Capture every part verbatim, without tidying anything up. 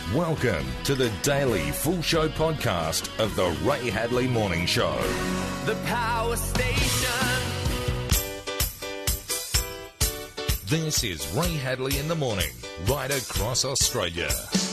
Welcome to the daily full show podcast of the Ray Hadley Morning Show. The Power Station. This is Ray Hadley in the morning, right across Australia.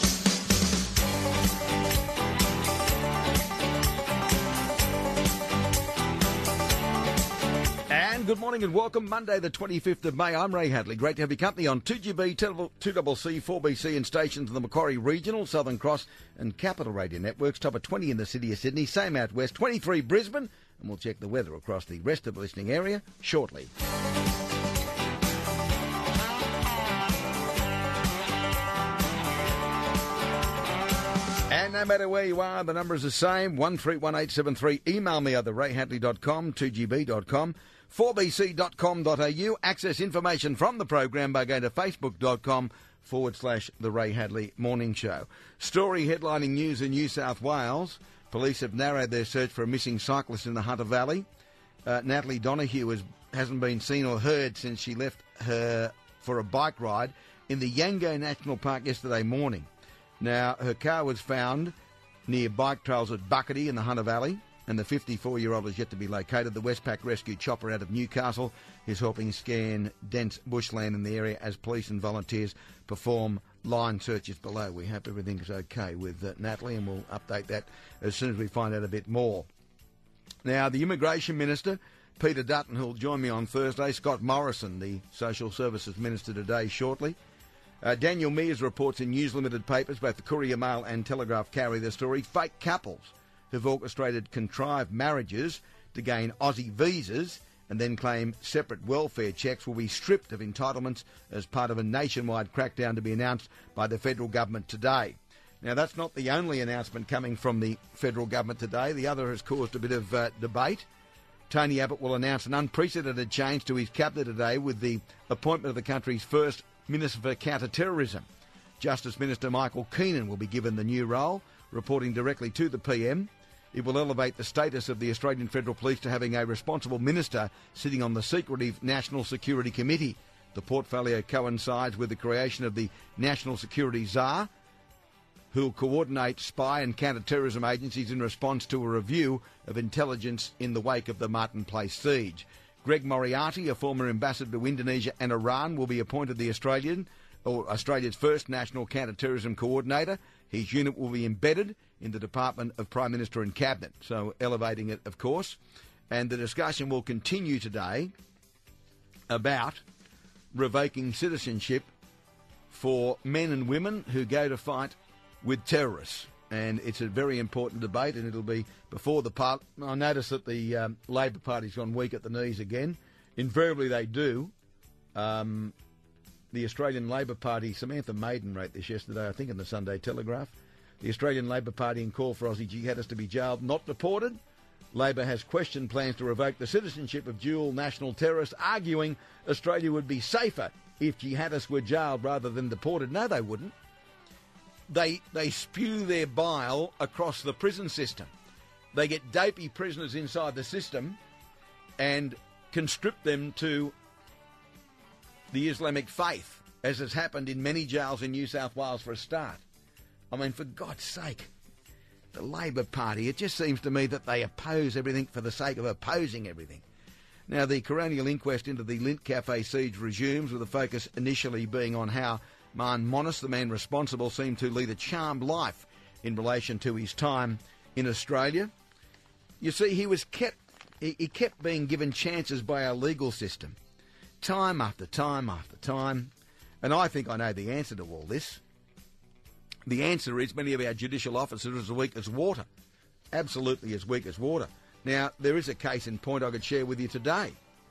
Good morning and welcome. Monday the twenty-fifth of May. I'm Ray Hadley. Great to have your company on two G B, two C C, four B C and stations in the Macquarie Regional, Southern Cross and Capital Radio Networks. Top of twenty in the city of Sydney, same out west, twenty-three Brisbane. And we'll check the weather across the rest of the listening area shortly. And no matter where you are, the number is the same, one three one eight seven three. Email me at the ray hadley dot com, two G B dot com. four b c dot com dot a u. Access information from the program by going to facebook.com forward slash The Ray Hadley Morning Show. Story headlining news in New South Wales. Police have narrowed their search for a missing cyclist in the Hunter Valley. Uh, Natalie Donahue has, hasn't been seen or heard since she left her for a bike ride in the Yango National Park yesterday morning. Now, her car was found near bike trails at Buckety in the Hunter Valley, and the fifty-four-year-old is yet to be located. The Westpac Rescue Chopper out of Newcastle is helping scan dense bushland in the area as police and volunteers perform line searches below. We hope everything's okay with uh, Natalie, and we'll update that as soon as we find out a bit more. Now, the Immigration Minister, Peter Dutton, who will join me on Thursday, Scott Morrison, the Social Services Minister, today shortly. Uh, Daniel Mears reports in News Limited papers, both the Courier Mail and Telegraph carry the story, fake couples who've orchestrated contrived marriages to gain Aussie visas and then claim separate welfare checks will be stripped of entitlements as part of a nationwide crackdown to be announced by the federal government today. Now, that's not the only announcement coming from the federal government today. The other has caused a bit of uh, debate. Tony Abbott will announce an unprecedented change to his cabinet today with the appointment of the country's first Minister for Counter-Terrorism. Justice Minister Michael Keenan will be given the new role, reporting directly to the P M. It will elevate the status of the Australian Federal Police to having a responsible minister sitting on the secretive National Security Committee. The portfolio coincides with the creation of the National Security Czar, who will coordinate spy and counter-terrorism agencies in response to a review of intelligence in the wake of the Martin Place siege. Greg Moriarty, a former ambassador to Indonesia and Iran, will be appointed the Australian or Australia's first national counter-terrorism coordinator. His unit will be embedded in the Department of Prime Minister and Cabinet, so elevating it, of course. And the discussion will continue today about revoking citizenship for men and women who go to fight with terrorists. And it's a very important debate, and it'll be before the part. I notice that the um, Labor Party's gone weak at the knees again. Invariably they do. Um, the Australian Labor Party, Samantha Maiden wrote this yesterday, I think, in the Sunday Telegraph. The Australian Labor Party in call for Aussie jihadists to be jailed, not deported. Labor has questioned plans to revoke the citizenship of dual national terrorists, arguing Australia would be safer if jihadists were jailed rather than deported. No, they wouldn't. They they spew their bile across the prison system. They get dopey prisoners inside the system and conscript them to the Islamic faith, as has happened in many jails in New South Wales for a start. I mean, for God's sake, the Labor Party, it just seems to me that they oppose everything for the sake of opposing everything. Now, the coronial inquest into the Lindt Cafe siege resumes, with the focus initially being on how Marn Monis, the man responsible, seemed to lead a charmed life in relation to his time in Australia. You see, he was kept he, he kept being given chances by our legal system, time after time after time. And I think I know the answer to all this. The answer is many of our judicial officers are as weak as water, absolutely as weak as water. Now, there is a case in point I could share with you today.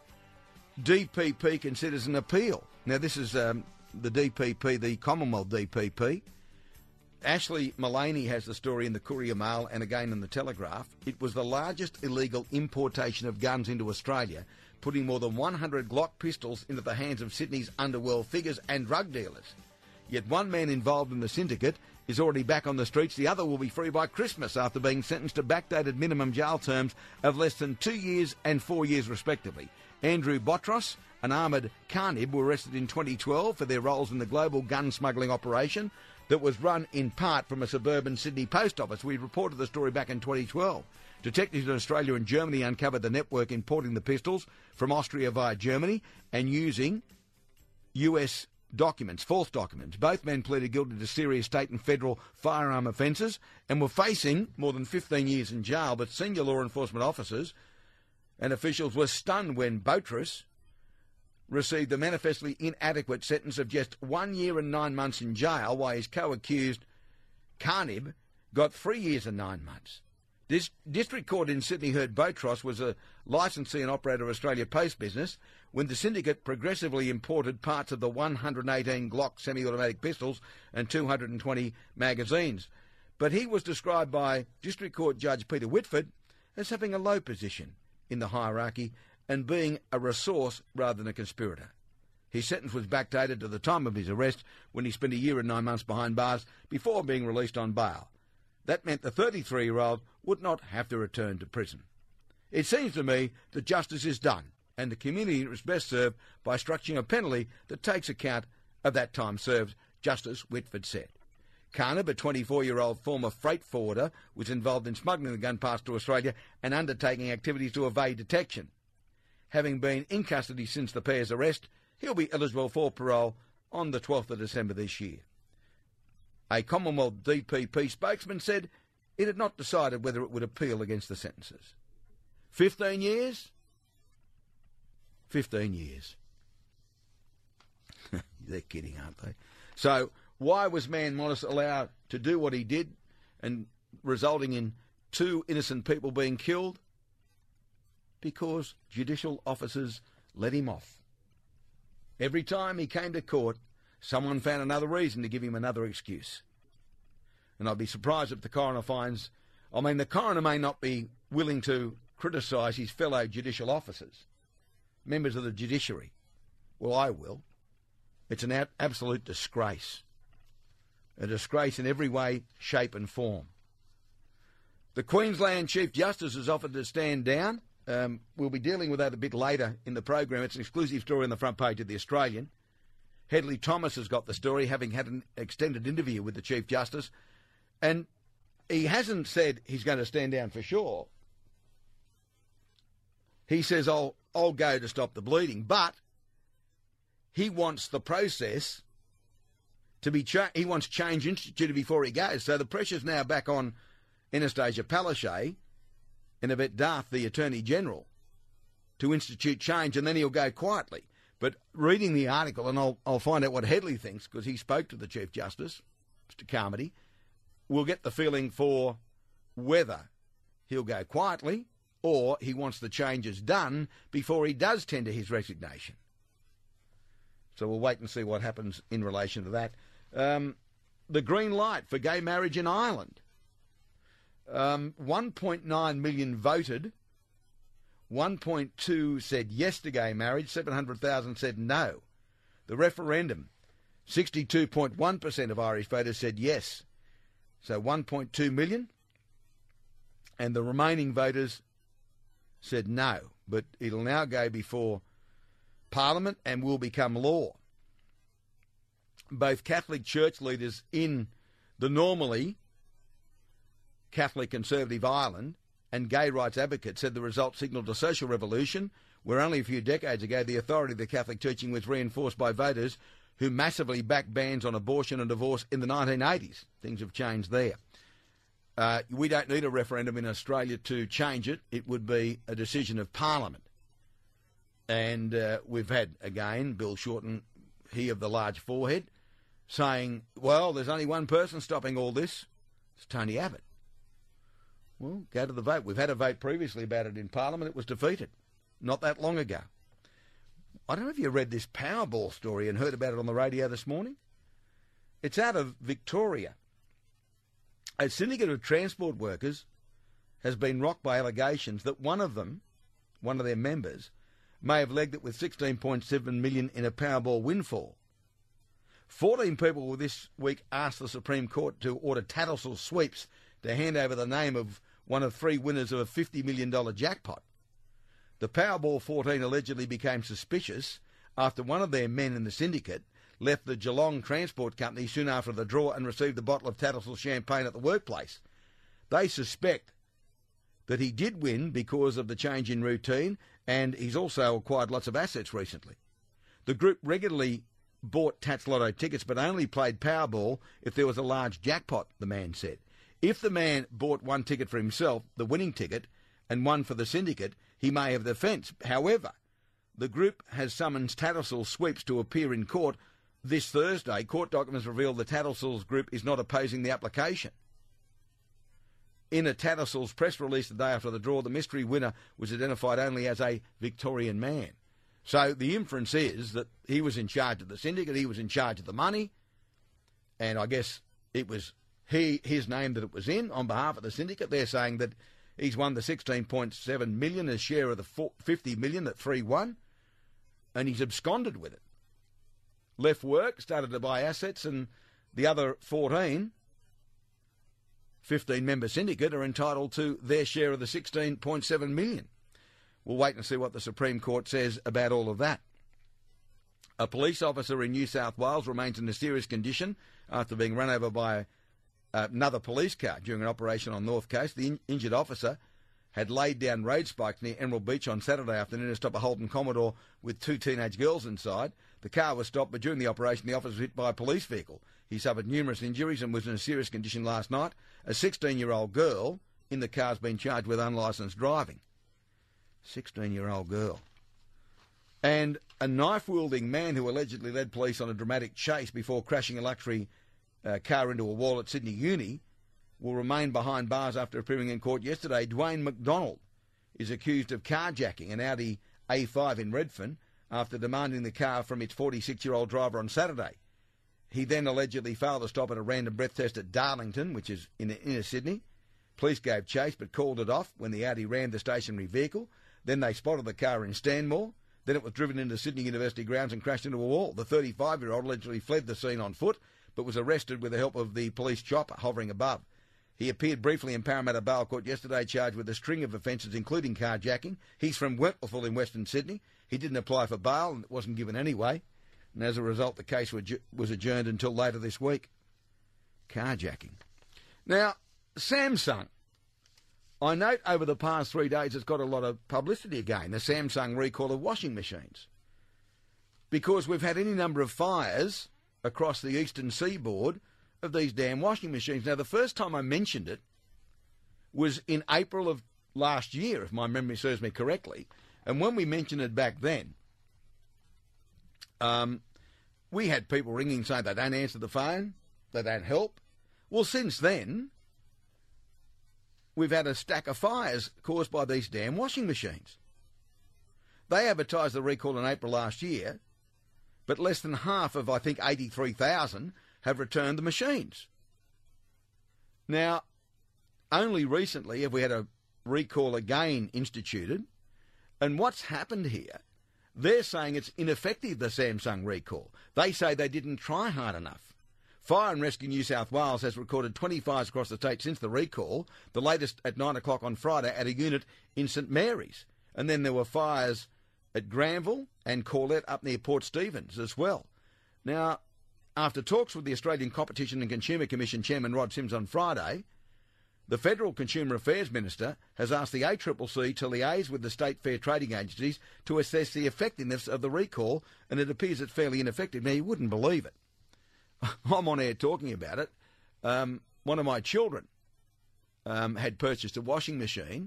D P P considers an appeal. Now, this is Um, the D P P, the Commonwealth D P P. Ashley Mullaney has the story in the Courier Mail and again in the Telegraph. It was the largest illegal importation of guns into Australia, putting more than one hundred Glock pistols into the hands of Sydney's underworld figures and drug dealers. Yet one man involved in the syndicate is already back on the streets. The other will be free by Christmas after being sentenced to backdated minimum jail terms of less than two years and four years respectively. Andrew Botros and Ahmed Karnib were arrested in twenty twelve for their roles in the global gun smuggling operation. that was run in part from a suburban Sydney post office. We reported the story back in twenty twelve. Detectives in Australia and Germany uncovered the network importing the pistols from Austria via Germany and using U S documents, false documents. Both men pleaded guilty to serious state and federal firearm offences and were facing more than fifteen years in jail, but senior law enforcement officers and officials were stunned when Boutros received the manifestly inadequate sentence of just one year and nine months in jail, while his co-accused Carnib got three years and nine months. This district court in Sydney heard Boutros was a licensee and operator of Australia Post business when the syndicate progressively imported parts of the one hundred eighteen Glock semi-automatic pistols and two hundred twenty magazines. But he was described by District Court Judge Peter Whitford as having a low position in the hierarchy and being a resource rather than a conspirator. His sentence was backdated to the time of his arrest, when he spent a year and nine months behind bars before being released on bail. That meant the thirty-three-year-old would not have to return to prison. It seems to me that justice is done, and the community is best served by structuring a penalty that takes account of that time served, Justice Whitford said. Carnib, a twenty-four-year-old former freight forwarder, was involved in smuggling the gun parts to Australia and undertaking activities to evade detection. Having been in custody since the pair's arrest, he'll be eligible for parole on the twelfth of December this year. A Commonwealth D P P spokesman said it had not decided whether it would appeal against the sentences. Fifteen years? Fifteen years. They're kidding, aren't they? So, why was Man Modest allowed to do what he did and resulting in two innocent people being killed? Because judicial officers let him off. Every time he came to court, someone found another reason to give him another excuse. And I'd be surprised if the coroner finds... I mean, the coroner may not be willing to criticise his fellow judicial officers, members of the judiciary. Well, I will. It's an a- absolute disgrace. A disgrace in every way, shape and form. The Queensland Chief Justice has offered to stand down. Um, we'll be dealing with that a bit later in the program. It's an exclusive story on the front page of The Australian. Hedley Thomas has got the story, having had an extended interview with the Chief Justice. And he hasn't said he's going to stand down for sure. He says, I'll, I'll go to stop the bleeding. But he wants the process to be... Cha- he wants change instituted before he goes. So the pressure's now back on Anastasia Palaszczuk and Yvette Darth, the Attorney-General, to institute change, and then he'll go quietly. But reading the article, and I'll, I'll find out what Hedley thinks, because he spoke to the Chief Justice, Mister Carmody, we'll get the feeling for whether he'll go quietly or he wants the changes done before he does tender his resignation. So we'll wait and see what happens in relation to that. Um, the green light for gay marriage in Ireland. Um, one point nine million voted. one point two said yes to gay marriage. seven hundred thousand said no. The referendum, sixty-two point one percent of Irish voters said yes. So one point two million. And the remaining voters said no. But it'll now go before Parliament and will become law. Both Catholic church leaders in the normally Catholic conservative Ireland and gay rights advocates said the result signalled a social revolution where only a few decades ago the authority of the Catholic teaching was reinforced by voters who massively backed bans on abortion and divorce in the nineteen eighties. Things have changed there. Uh, we don't need a referendum in Australia to change it. It would be a decision of Parliament. And uh, we've had, again, Bill Shorten, he of the large forehead, saying, well, there's only one person stopping all this. It's Tony Abbott. Well, go to the vote. We've had a vote previously about it in Parliament. It was defeated not that long ago. I don't know if you read this Powerball story and heard about it on the radio this morning. It's out of Victoria. A syndicate of transport workers has been rocked by allegations that one of them, one of their members, may have legged it with sixteen point seven million dollars in a Powerball windfall. fourteen people this week asked the Supreme Court to order Tattersall Sweeps to hand over the name of one of three winners of a fifty million dollars jackpot. The Powerball fourteen allegedly became suspicious after one of their men in the syndicate left the Geelong Transport Company soon after the draw and received a bottle of Tattersall champagne at the workplace. They suspect that he did win because of the change in routine, and he's also acquired lots of assets recently. The group regularly bought Tats Lotto tickets but only played Powerball if there was a large jackpot, the man said. If the man bought one ticket for himself, the winning ticket, and one for the syndicate, he may have the offence. However, the group has summoned Tattersall Sweeps to appear in court this Thursday. Court documents reveal the Tattersall's group is not opposing the application. In a Tattersall's press release the day after the draw, the mystery winner was identified only as a Victorian man. So the inference is that he was in charge of the syndicate, he was in charge of the money, and I guess it was he his name that it was in on behalf of the syndicate. They're saying that he's won the sixteen point seven million dollars, his share of the fifty million dollars that three won, and he's absconded with it. Left work, started to buy assets, and the other fourteen, fifteen-member syndicate, are entitled to their share of the sixteen point seven million dollars. We'll wait and see what the Supreme Court says about all of that. A police officer in New South Wales remains in a serious condition after being run over by uh, another police car during an operation on North Coast. The in- injured officer had laid down road spikes near Emerald Beach on Saturday afternoon to stop a Holden Commodore with two teenage girls inside. The car was stopped, but during the operation, the officer was hit by a police vehicle. He suffered numerous injuries and was in a serious condition last night. A sixteen-year-old girl in the car has been charged with unlicensed driving. sixteen-year-old girl. And a knife-wielding man who allegedly led police on a dramatic chase before crashing a luxury uh, car into a wall at Sydney Uni will remain behind bars after appearing in court yesterday. Dwayne McDonald is accused of carjacking an Audi A five in Redfern after demanding the car from its forty-six-year-old driver on Saturday. He then allegedly failed to stop at a random breath test at Darlington, which is in inner Sydney. Police gave chase but called it off when the Audi rammed the stationary vehicle. Then they spotted the car in Stanmore. Then it was driven into Sydney University grounds and crashed into a wall. The thirty-five-year-old allegedly fled the scene on foot, but was arrested with the help of the police chopper hovering above. He appeared briefly in Parramatta Bail Court yesterday, charged with a string of offences, including carjacking. He's from Wentworthville in Western Sydney. He didn't apply for bail, and it wasn't given anyway. And as a result, the case was adjourned until later this week. Carjacking. Now, Samsung. I note over the past three days it's got a lot of publicity again, the Samsung recall of washing machines. Because we've had any number of fires across the eastern seaboard of these damn washing machines. Now, the first time I mentioned it was in April of last year, if my memory serves me correctly. And when we mentioned it back then, um, we had people ringing saying they don't answer the phone, they don't help. Well, since then, we've had a stack of fires caused by these damn washing machines. They advertised the recall in April last year, but less than half of, I think, eighty-three thousand have returned the machines. Now, only recently have we had a recall again instituted, and what's happened here, they're saying it's ineffective, the Samsung recall. They say they didn't try hard enough. Fire and Rescue New South Wales has recorded twenty fires across the state since the recall, the latest at nine o'clock on Friday at a unit in St Mary's. And then there were fires at Granville and Corlett up near Port Stephens as well. Now, after talks with the Australian Competition and Consumer Commission Chairman Rod Sims on Friday, the Federal Consumer Affairs Minister has asked the A C C C to liaise with the state fair trading agencies to assess the effectiveness of the recall, and it appears it's fairly ineffective. Now, you wouldn't believe it. I'm on air talking about it. Um, one of my children um, had purchased a washing machine,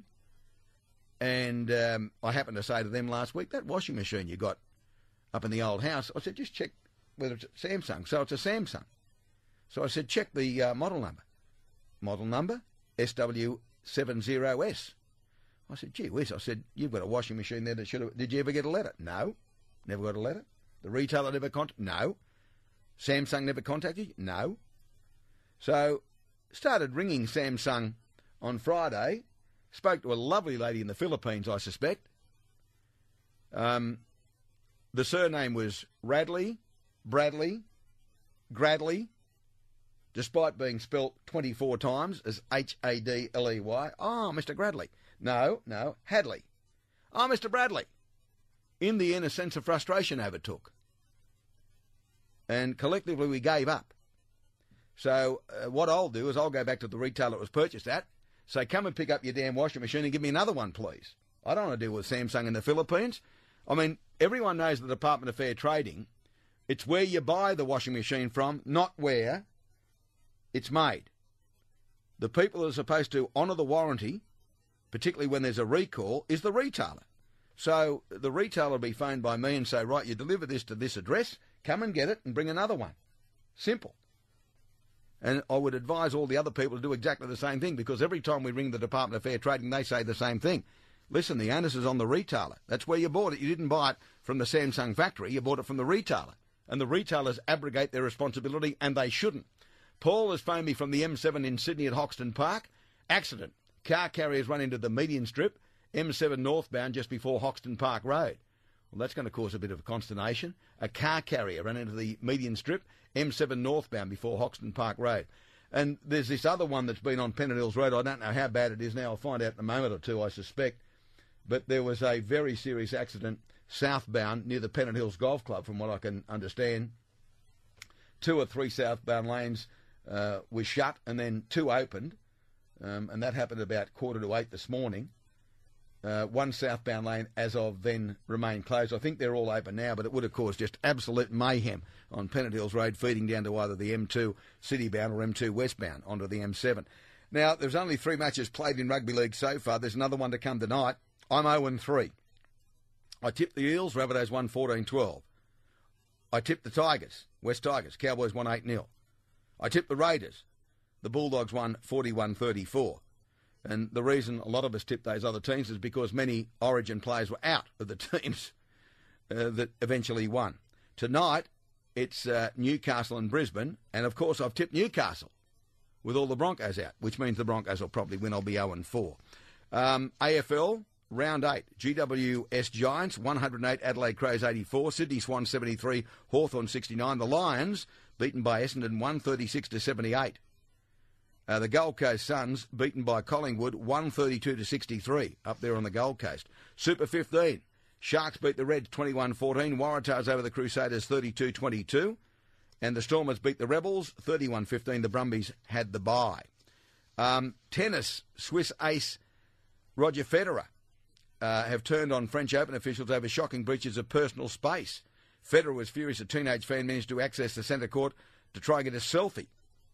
and um, I happened to say to them last week, that washing machine you got up in the old house, I said, just check whether it's a Samsung. So it's a Samsung. So I said, check the uh, model number. Model number, S W seventy S. I said, gee whiz. I said, you've got a washing machine there that should have... Did you ever get a letter? No. Never got a letter. The retailer never contacted? No. Samsung never contacted you? No. So, started ringing Samsung on Friday. Spoke to a lovely lady in the Philippines, I suspect. Um, the surname was Radley, Bradley, Gradley, despite being spelt twenty-four times as H A D L E Y. Oh, Mister Gradley. No, no, Hadley. Oh, Mister Bradley. In the end, a sense of frustration overtook. And collectively we gave up. So uh, what I'll do is I'll go back to the retailer it was purchased at, say, come and pick up your damn washing machine and give me another one, please. I don't want to deal with Samsung in the Philippines. I mean, everyone knows the Department of Fair Trading. It's where you buy the washing machine from, not where it's made. The people that are supposed to honour the warranty, particularly when there's a recall, is the retailer. So the retailer will be phoned by me and say, right, you deliver this to this address, come and get it and bring another one. Simple. And I would advise all the other people to do exactly the same thing, because every time we ring the Department of Fair Trading, they say the same thing. Listen, the onus is on the retailer. That's where you bought it. You didn't buy it from the Samsung factory. You bought it from the retailer. And the retailers abrogate their responsibility, and they shouldn't. Paul has phoned me from the M seven in Sydney at Hoxton Park. Accident. Car carriers run into the median strip, M seven northbound just before Hoxton Park Road. Well, that's going to cause a bit of consternation. A car carrier ran into the median strip, M seven northbound before Hoxton Park Road. And there's this other one that's been on Pennant Hills Road. I don't know how bad it is now. I'll find out in a moment or two, I suspect. But there was a very serious accident southbound near the Pennant Hills Golf Club, from what I can understand. Two or three southbound lanes uh, were shut and then two opened, um, and that happened about quarter to eight this morning. Uh, one southbound lane, as of then, remained closed. I think they're all open now, but it would have caused just absolute mayhem on Pennant Hills Road, feeding down to either the M two citybound or M two westbound onto the M seven. Now, there's only three matches played in rugby league so far. There's another one to come tonight. I'm oh and three. I tipped the Eels, Rabbitohs won fourteen twelve. I tipped the Tigers, West Tigers, Cowboys won eight nil. I tipped the Raiders, the Bulldogs won forty-one thirty-four. And the reason a lot of us tipped those other teams is because many Origin players were out of the teams uh, that eventually won. Tonight, it's uh, Newcastle and Brisbane, and of course I've tipped Newcastle with all the Broncos out, which means the Broncos will probably win. I'll be oh and four. Um, A F L, round eight. G W S Giants, one hundred eight, Adelaide Crows eighty-four, Sydney Swans seventy-three, Hawthorn sixty-nine. The Lions, beaten by Essendon one thirty-six to seventy-eight. Uh, the Gold Coast Suns, beaten by Collingwood one thirty-two to sixty-three, up there on the Gold Coast. Super fifteen, Sharks beat the Reds twenty-one fourteen, Waratahs over the Crusaders thirty-two twenty-two, and the Stormers beat the Rebels thirty-one fifteen. The Brumbies had the bye. Um, tennis, Swiss ace Roger Federer uh, have turned on French Open officials over shocking breaches of personal space. Federer was furious a teenage fan managed to access the centre court to try and get a selfie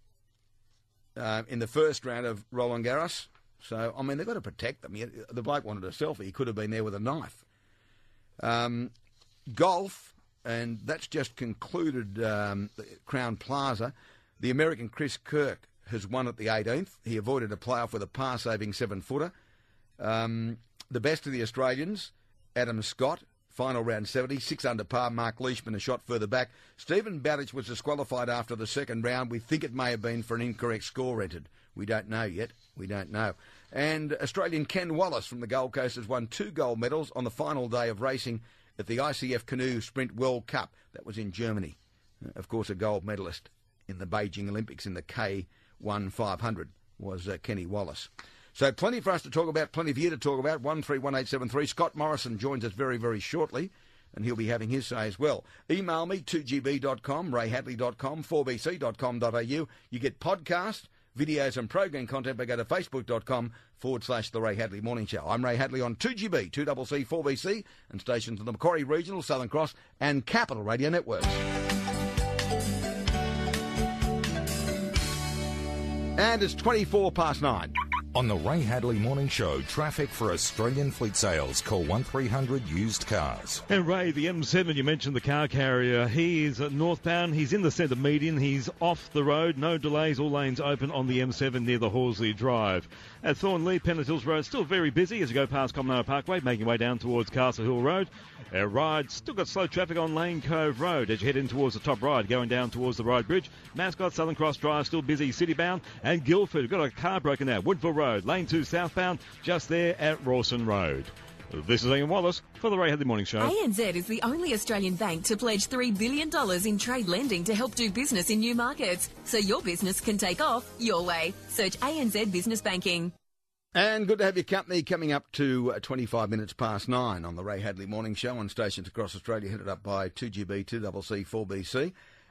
uh, in the first round of Roland Garros. So, I mean, they've got to protect them. The bloke wanted a selfie. He could have been there with a knife. Um, golf, and that's just concluded um, Crown Plaza. The American Chris Kirk has won at the eighteenth. He avoided a playoff with a par-saving seven-footer. Um, the best of the Australians, Adam Scott, final round seventy, six under par. Mark Leishman a shot further back. Stephen Bowditch was disqualified after the second round. We think it may have been for an incorrect score entered. We don't know yet. We don't know. And Australian Ken Wallace from the Gold Coast has won two gold medals on the final day of racing at the I C F Canoe Sprint World Cup. That was in Germany. Uh, of course, a gold medalist in the Beijing Olympics in the K one five hundred was uh, Kenny Wallace. So plenty for us to talk about, plenty for you to talk about. one three one eight seven three. Scott Morrison joins us very, very shortly, and he'll be having his say as well. Email me, two g b dot com, ray hadley dot com, four b c dot com dot a u. You get podcasts, videos and program content by go to facebook.com forward slash The Ray Hadley Morning Show. I'm Ray Hadley on two G B, two C C, four B C, and stations of the Macquarie Regional, Southern Cross, and Capital Radio Networks. And it's twenty-four past nine. On the Ray Hadley Morning Show, traffic for Australian fleet sales. Call one three hundred used cars. And Ray, the M seven, you mentioned the car carrier. He is northbound. He's in the centre median. He's off the road. No delays. All lanes open on the M seven near the Horsley Drive. At Thornley, Pennant Hills Road, still very busy as you go past Commonwealth Parkway, making your way down towards Castle Hill Road. Our ride, still got slow traffic on Lane Cove Road as you head in towards the top ride, going down towards the Ride Bridge. Mascot, Southern Cross Drive, still busy, citybound. And Guildford, got a car broken out. Woodville Road, Lane two southbound, just there at Rawson Road. This is Ian Wallace for the Ray Hadley Morning Show. A N Z is the only Australian bank to pledge three billion dollars in trade lending to help do business in new markets, so your business can take off your way. Search A N Z Business Banking. And good to have your company coming up to twenty-five minutes past nine on the Ray Hadley Morning Show on stations across Australia, headed up by two G B, two C C, four B C,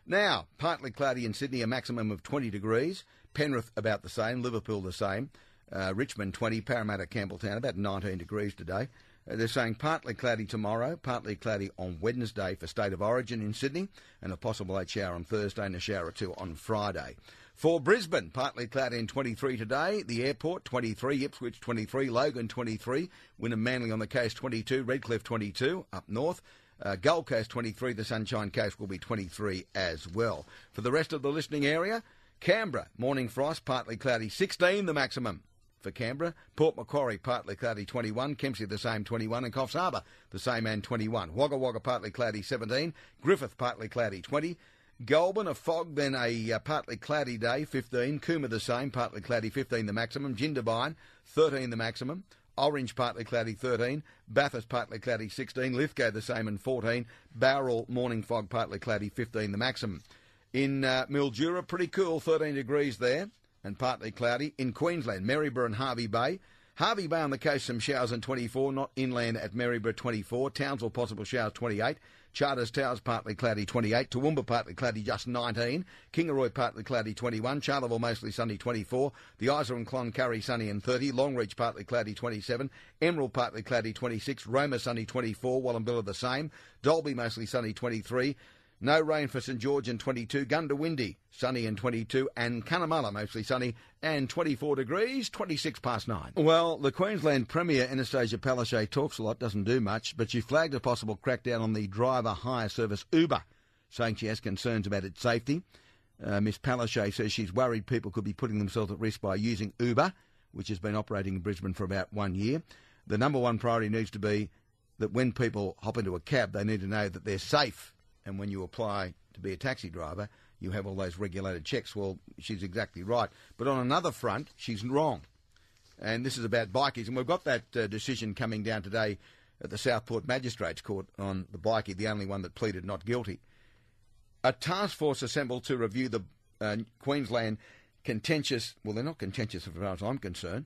Now, partly cloudy in Sydney, a maximum of twenty degrees. Penrith about the same. Liverpool the same. Uh, Richmond twenty. Parramatta, Campbelltown about nineteen degrees today. Uh, they're saying partly cloudy tomorrow, partly cloudy on Wednesday for State of Origin in Sydney, and a possible late shower on Thursday and a shower or two on Friday. For Brisbane, partly cloudy in twenty-three today. The airport, twenty-three. Ipswich, twenty-three. Logan, twenty-three. Wynnum Manly on the coast, twenty-two. Redcliffe, twenty-two up north. Uh, Gold Coast, twenty-three. The Sunshine Coast will be twenty-three as well. For the rest of the listening area, Canberra, morning frost, partly cloudy, sixteen the maximum for Canberra. Port Macquarie, partly cloudy, twenty-one. Kempsey, the same, twenty-one. And Coffs Harbour, the same, and twenty-one. Wagga Wagga, partly cloudy, seventeen. Griffith, partly cloudy, twenty. Goulburn, a fog, then a uh, partly cloudy day, fifteen. Cooma, the same, partly cloudy, fifteen the maximum. Jindabyne, thirteen the maximum. Orange, partly cloudy, thirteen. Bathurst, partly cloudy, sixteen. Lithgow, the same, and fourteen. Bowral, morning fog, partly cloudy, fifteen the maximum. In uh, Mildura, pretty cool, thirteen degrees there, and partly cloudy. In Queensland, Maryborough and Hervey Bay. Hervey Bay on the coast, some showers and twenty-four. Not inland at Maryborough, twenty-four. Townsville, possible showers, twenty-eight. Charters Towers, partly cloudy, twenty-eight. Toowoomba, partly cloudy, just nineteen. Kingaroy, partly cloudy, twenty-one. Charleville, mostly sunny, twenty-four. The Isa and Cloncurry, sunny and thirty. Longreach, partly cloudy, twenty-seven. Emerald, partly cloudy, twenty-six. Roma, sunny, twenty-four. Wallumbilla, the same. Dalby, mostly sunny, twenty-three. No rain for St George and twenty-two. Gundawindi, sunny and twenty-two. And Cunnamulla, mostly sunny and twenty-four degrees, twenty-six past nine. Well, the Queensland Premier, Anastasia Palaszczuk, talks a lot, doesn't do much, but she flagged a possible crackdown on the driver hire service Uber, saying she has concerns about its safety. Uh, Miss Palaszczuk says she's worried people could be putting themselves at risk by using Uber, which has been operating in Brisbane for about one year. The number one priority needs to be that when people hop into a cab, they need to know that they're safe. And when you apply to be a taxi driver, you have all those regulated checks. Well, she's exactly right. But on another front, she's wrong. And this is about bikies. And we've got that uh, decision coming down today at the Southport Magistrates Court on the bikie, the only one that pleaded not guilty. A task force assembled to review the uh, Queensland contentious, well, they're not contentious as far as I'm concerned,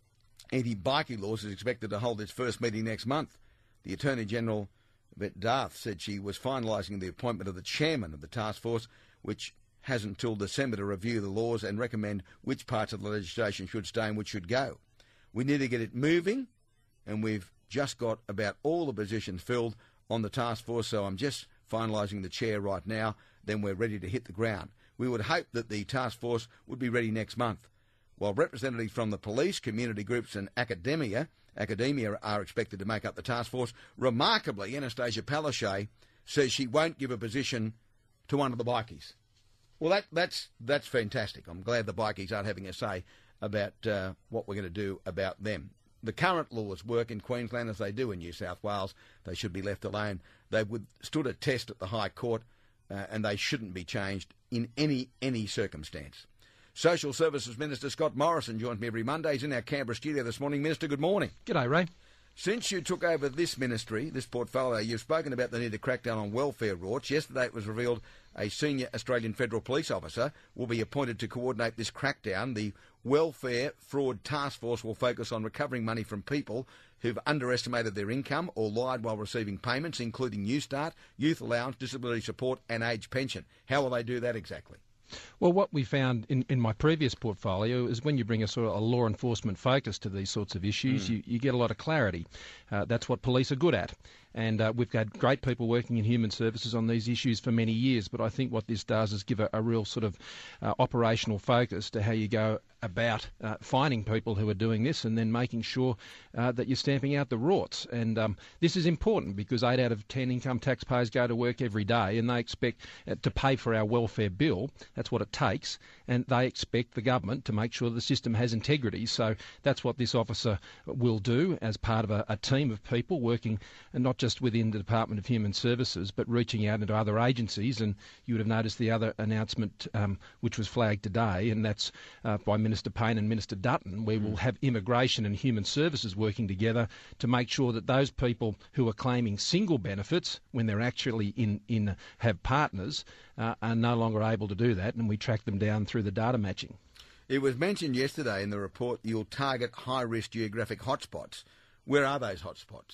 anti-bikie laws is expected to hold its first meeting next month. The Attorney-General, Bette Darth, said she was finalising the appointment of the chairman of the task force, which has until December to review the laws and recommend which parts of the legislation should stay and which should go. We need to get it moving, and we've just got about all the positions filled on the task force, so I'm just finalising the chair right now, then we're ready to hit the ground. We would hope that the task force would be ready next month. While representatives from the police, community groups and academia Academia are expected to make up the task force. Remarkably, Anastasia Palaszczuk says she won't give a position to one of the bikies. Well, that, that's that's fantastic. I'm glad the bikies aren't having a say about uh, what we're going to do about them. The current laws work in Queensland as they do in New South Wales. They should be left alone. They withstood a test at the High Court, uh, and they shouldn't be changed in any any circumstance. Social Services Minister Scott Morrison joins me every Monday. He's in our Canberra studio this morning. Minister, good morning. G'day, Ray. Since you took over this ministry, this portfolio, you've spoken about the need to crack down on welfare rorts. Yesterday it was revealed a senior Australian Federal Police officer will be appointed to coordinate this crackdown. The Welfare Fraud Task Force will focus on recovering money from people who've underestimated their income or lied while receiving payments, including Newstart, youth allowance, disability support and age pension. How will they do that exactly? Well, what we found in, in my previous portfolio is when you bring a sort of a law enforcement focus to these sorts of issues, mm. you, you get a lot of clarity. Uh, that's what police are good at. And uh, we've had great people working in human services on these issues for many years, but I think what this does is give a, a real sort of uh, operational focus to how you go about uh, finding people who are doing this and then making sure uh, that you're stamping out the rorts. And um, this is important because eight out of ten income taxpayers go to work every day and they expect uh, to pay for our welfare bill. That's what it takes. And they expect the government to make sure the system has integrity. So that's what this officer will do as part of a, a team of people working, and not just within the Department of Human Services, but reaching out into other agencies. And you would have noticed the other announcement um, which was flagged today, and that's uh, by Minister Payne and Minister Dutton, where we'll have immigration and human services working together to make sure that those people who are claiming single benefits when they're actually in, in have partners uh, are no longer able to do that, and we track them down through the data matching. It was mentioned yesterday in the report you'll target high-risk geographic hotspots. Where are those hotspots?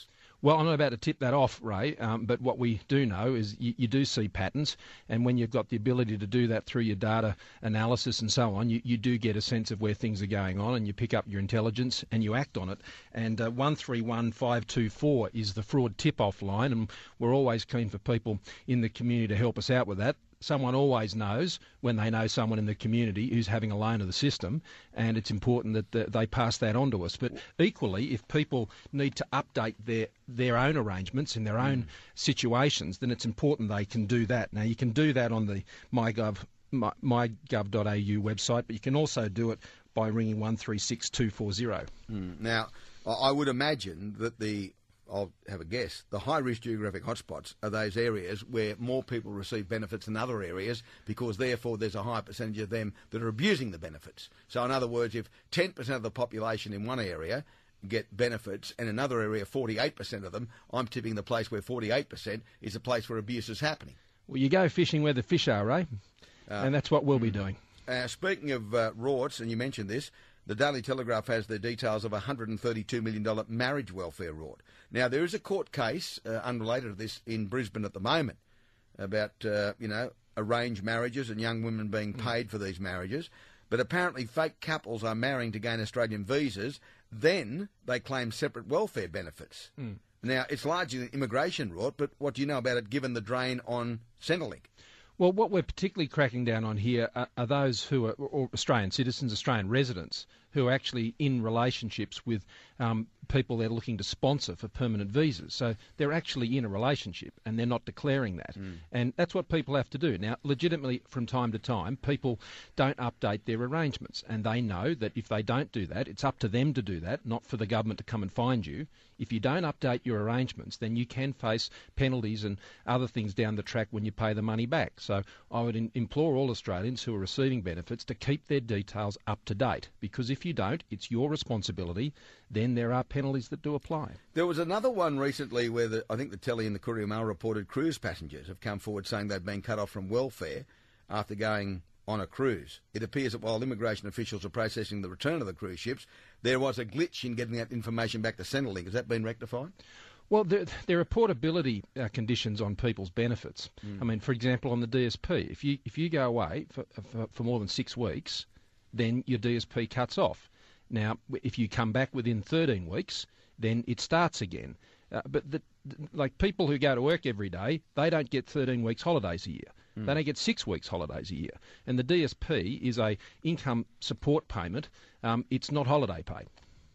Well, I'm not about to tip that off, Ray, um, but what we do know is you, you do see patterns, and when you've got the ability to do that through your data analysis and so on, you, you do get a sense of where things are going on, and you pick up your intelligence and you act on it. And uh, one three one five two four is the fraud tip-off line, and we're always keen for people in the community to help us out with that. Someone always knows when they know someone in the community who's having a loan of the system, and it's important that the, they pass that on to us. But equally, if people need to update their, their own arrangements in their own situations, then it's important they can do that. Now, you can do that on the MyGov, my, mygov dot a u website, but you can also do it by ringing one three six two four zero. Mm. Now, I would imagine that the I'll have a guess, the high-risk geographic hotspots are those areas where more people receive benefits than other areas, because therefore there's a higher percentage of them that are abusing the benefits. So in other words, if ten percent of the population in one area get benefits and another area forty-eight percent of them, I'm tipping the place where forty-eight percent is a place where abuse is happening. Well, you go fishing where the fish are, Ray, uh, and that's what we'll be doing. Uh, speaking of uh, rorts, and you mentioned this, the Daily Telegraph has the details of a one hundred thirty-two million dollars marriage welfare rort. Now, there is a court case, uh, unrelated to this, in Brisbane at the moment about, uh, you know, arranged marriages and young women being paid mm. for these marriages. But apparently fake couples are marrying to gain Australian visas. Then they claim separate welfare benefits. Mm. Now, it's largely an immigration rort, but what do you know about it given the drain on Centrelink? Well, what we're particularly cracking down on here are, are those who are or Australian citizens, Australian residents, who are actually in relationships with um, people they're looking to sponsor for permanent visas. So they're actually in a relationship and they're not declaring that. Mm. And that's what people have to do. Now, legitimately, from time to time, people don't update their arrangements, and they know that if they don't do that, it's up to them to do that, not for the government to come and find you. If you don't update your arrangements, then you can face penalties and other things down the track when you pay the money back. So I would in- implore all Australians who are receiving benefits to keep their details up to date, because if you don't, it's your responsibility. Then there are penalties that do apply. There was another one recently where the, I think the Telly and the Courier Mail reported cruise passengers have come forward saying they've been cut off from welfare after going on a cruise. It appears that while immigration officials are processing the return of the cruise ships, there was a glitch in getting that information back to Centrelink. Has that been rectified? Well, there, there are portability uh, conditions on people's benefits. Mm. I mean, for example, on the D S P, if you if you go away for, for, for more than six weeks, then your D S P cuts off. Now, if you come back within thirteen weeks, then it starts again. Uh, but the, the, like people who go to work every day, they don't get thirteen weeks holidays a year. Mm. They don't get six weeks holidays a year. And the D S P is a income support payment. Um, it's not holiday pay.